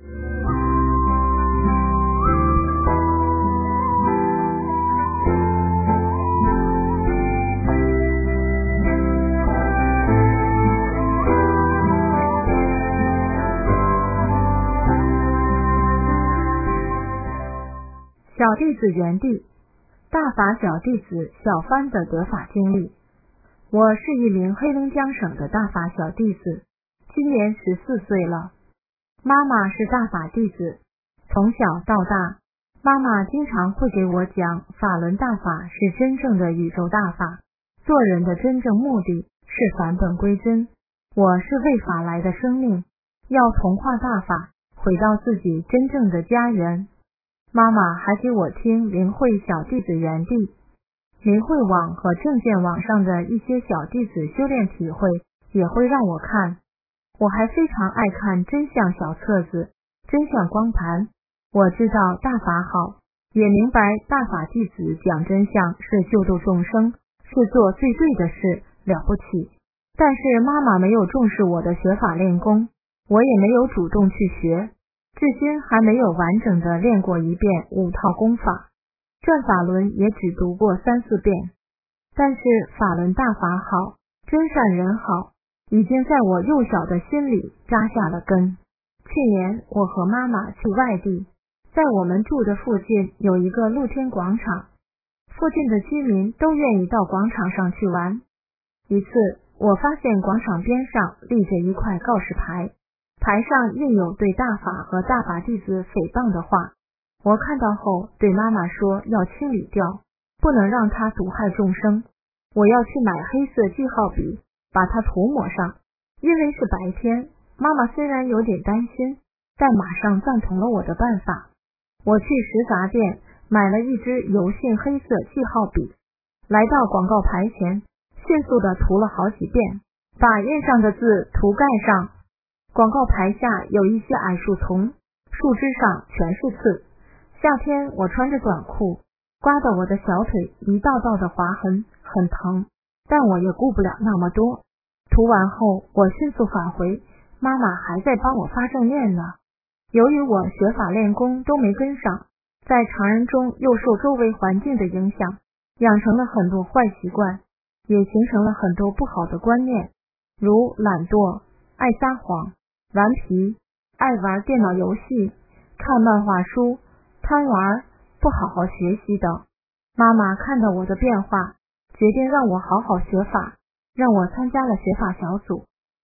小弟子园地，大法小弟子小帆的得法经历。我是一名黑龙江省的大法小弟子，今年14岁了。妈妈是大法弟子，从小到大，妈妈经常会给我讲法轮大法是真正的宇宙大法，做人的真正目的是返本归真。我是为法来的生命，要同化大法，回到自己真正的家园。妈妈还给我听灵慧小弟子园地、灵慧网和正见网上的一些小弟子修炼体会，也会让我看。我还非常爱看真相小册子、真相光盘。我知道大法好，也明白大法弟子讲真相是救度众生，是做最对的事，了不起。但是妈妈没有重视我的学法练功，我也没有主动去学，至今还没有完整的练过一遍5套功法，转法轮也只读过3-4遍。但是法轮大法好，真善人好，已经在我幼小的心里扎下了根。去年我和妈妈去外地，在我们住的附近有一个露天广场，附近的居民都愿意到广场上去玩。一次我发现广场边上立着一块告示牌，牌上印有对大法和大法弟子诽谤的话。我看到后对妈妈说要清理掉，不能让它毒害众生。我要去买黑色记号笔，把它涂抹上。因为是白天，妈妈虽然有点担心，但马上赞同了我的办法。我去食杂店买了一支油性黑色记号笔，来到广告牌前，迅速地涂了好几遍，把印上的字涂盖上。广告牌下有一些矮树丛，树枝上全是刺。夏天我穿着短裤，刮得我的小腿一道道的划痕，很疼，但我也顾不了那么多。涂完后我迅速返回，妈妈还在帮我发正念呢。由于我学法练功都没跟上，在常人中又受周围环境的影响，养成了很多坏习惯，也形成了很多不好的观念，如懒惰、爱撒谎、顽皮、爱玩电脑游戏、看漫画书、贪玩、不好好学习等。妈妈看到我的变化，决定让我好好学法，让我参加了学法小组。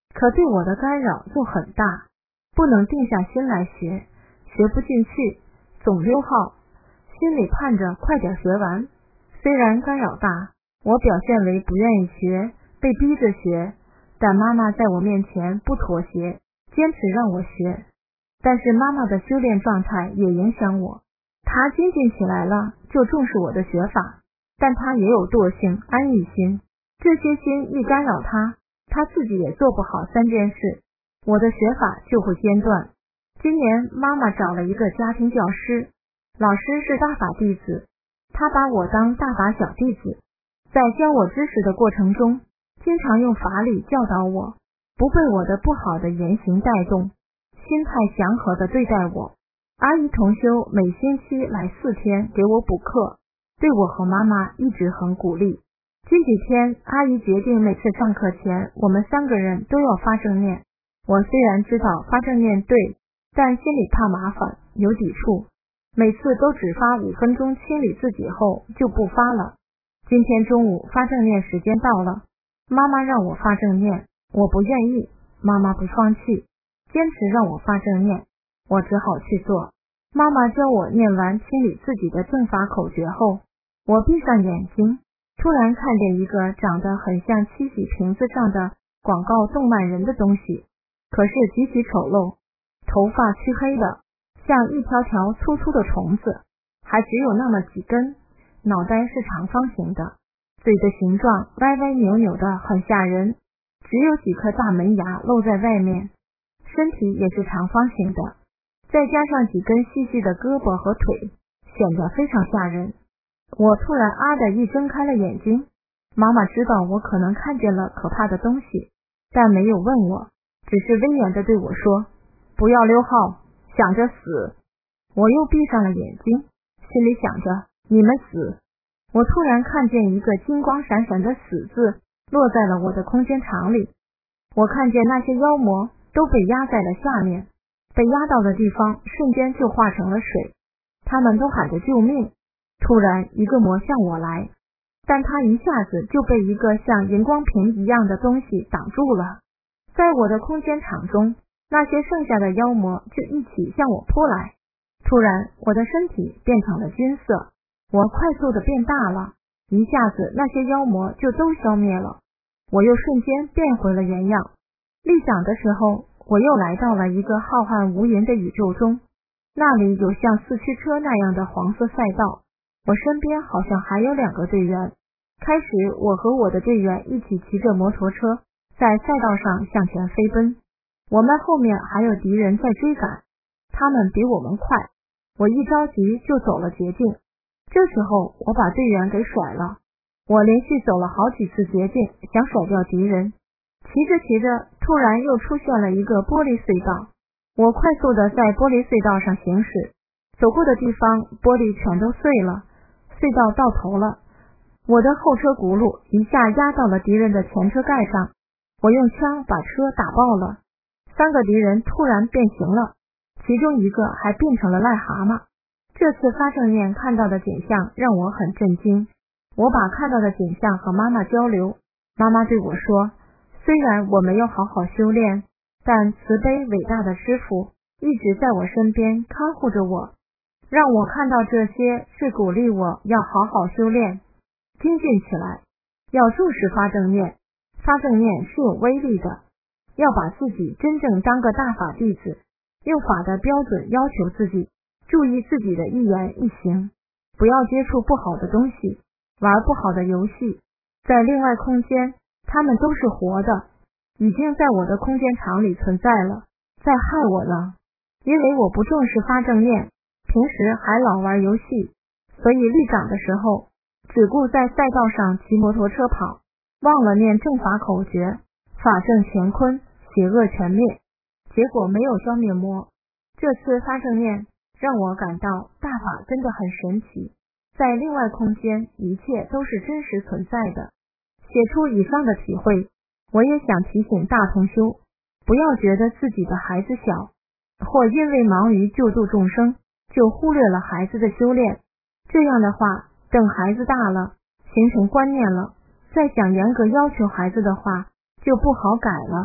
可对我的干扰就很大，不能定下心来学，学不进去，总溜号，心里盼着快点学完。虽然干扰大，我表现为不愿意学，被逼着学，但妈妈在我面前不妥协，坚持让我学。但是妈妈的修炼状态也影响我，她精进起来了，就重视我的学法，但她也有惰性、安逸心，这些心一干扰她，她自己也做不好3件事，我的学法就会间断。今年妈妈找了一个家庭教师，老师是大法弟子，他把我当大法小弟子，在教我知识的过程中，经常用法理教导我，不被我的不好的言行带动，心态祥和地对待我。阿姨同修每星期来4天给我补课，对我和妈妈一直很鼓励。近几天阿姨决定每次上课前我们3个人都要发正念。我虽然知道发正念对，但心里怕麻烦，有抵触，每次都只发5分钟清理自己后就不发了。今天中午发正念时间到了，妈妈让我发正念，我不愿意，妈妈不放弃，坚持让我发正念，我只好去做。妈妈教我念完清理自己的正法口诀后，我闭上眼睛，突然看见一个长得很像七喜瓶子上的广告动漫人的东西，可是极其丑陋，头发黢黑的，像一条条粗粗的虫子，还只有那么几根，脑袋是长方形的，嘴的形状歪歪扭扭的，很吓人，只有几颗大门牙露在外面，身体也是长方形的，再加上几根细细的胳膊和腿，显得非常吓人。我突然啊的一睁开了眼睛，妈妈知道我可能看见了可怕的东西，但没有问我，只是威严地对我说，不要溜号，想着死。我又闭上了眼睛，心里想着你们死。我突然看见一个金光闪闪的死字落在了我的空间场里，我看见那些妖魔都被压在了下面，被压到的地方瞬间就化成了水，他们都喊着救命。突然一个魔向我来，但他一下子就被一个像荧光屏一样的东西挡住了。在我的空间场中，那些剩下的妖魔就一起向我扑来。突然我的身体变成了金色，我快速地变大了，一下子那些妖魔就都消灭了，我又瞬间变回了原样。立掌的时候，我又来到了一个浩瀚无垠的宇宙中，那里有像四驱车那样的黄色赛道，我身边好像还有2个队员。开始我和我的队员一起骑着摩托车在赛道上向前飞奔，我们后面还有敌人在追赶，他们比我们快，我一着急就走了捷径。这时候我把队员给甩了，我连续走了好几次捷径，想甩掉敌人。骑着骑着，突然又出现了一个玻璃隧道，我快速地在玻璃隧道上行驶，走过的地方玻璃全都碎了，隧道到头了，我的后车轱辘一下压到了敌人的前车盖上，我用枪把车打爆了。3个敌人突然变形了，其中一个还变成了癞蛤蟆。这次发正念看到的景象让我很震惊，我把看到的景象和妈妈交流，妈妈对我说，虽然我没有好好修炼，但慈悲伟大的师父一直在我身边看护着我，让我看到这些是鼓励我要好好修炼，精进起来，要重视发正念。发正念是有威力的，要把自己真正当个大法弟子，用法的标准要求自己，注意自己的一言一行，不要接触不好的东西，玩不好的游戏。在另外空间，他们都是活的，已经在我的空间场里存在了，在害我呢。因为我不重视发正念，平时还老玩游戏，所以立掌的时候只顾在赛道上骑摩托车跑，忘了念正法口诀，法正乾坤，邪恶全灭，结果没有消灭魔。这次发正念让我感到大法真的很神奇，在另外空间一切都是真实存在的。写出以上的体会，我也想提醒大同修，不要觉得自己的孩子小，或因为忙于救度众生就忽略了孩子的修炼，这样的话等孩子大了，形成观念了，再想严格要求孩子的话就不好改了。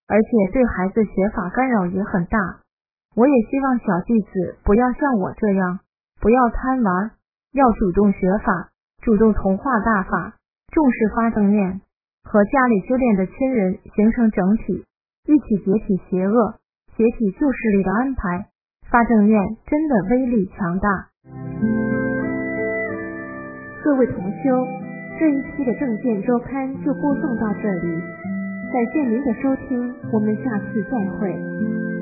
而且对孩子学法干扰也很大。我也希望小弟子不要像我这样，不要贪玩，要主动学法，主动同化大法，重视发正念，和家里修炼的亲人形成整体，一起解体邪恶，解体旧势力的安排。发正念真的威力强大。 各位同修，这一期的正见周刊就播送到这里，感谢您的收听，我们下次再会。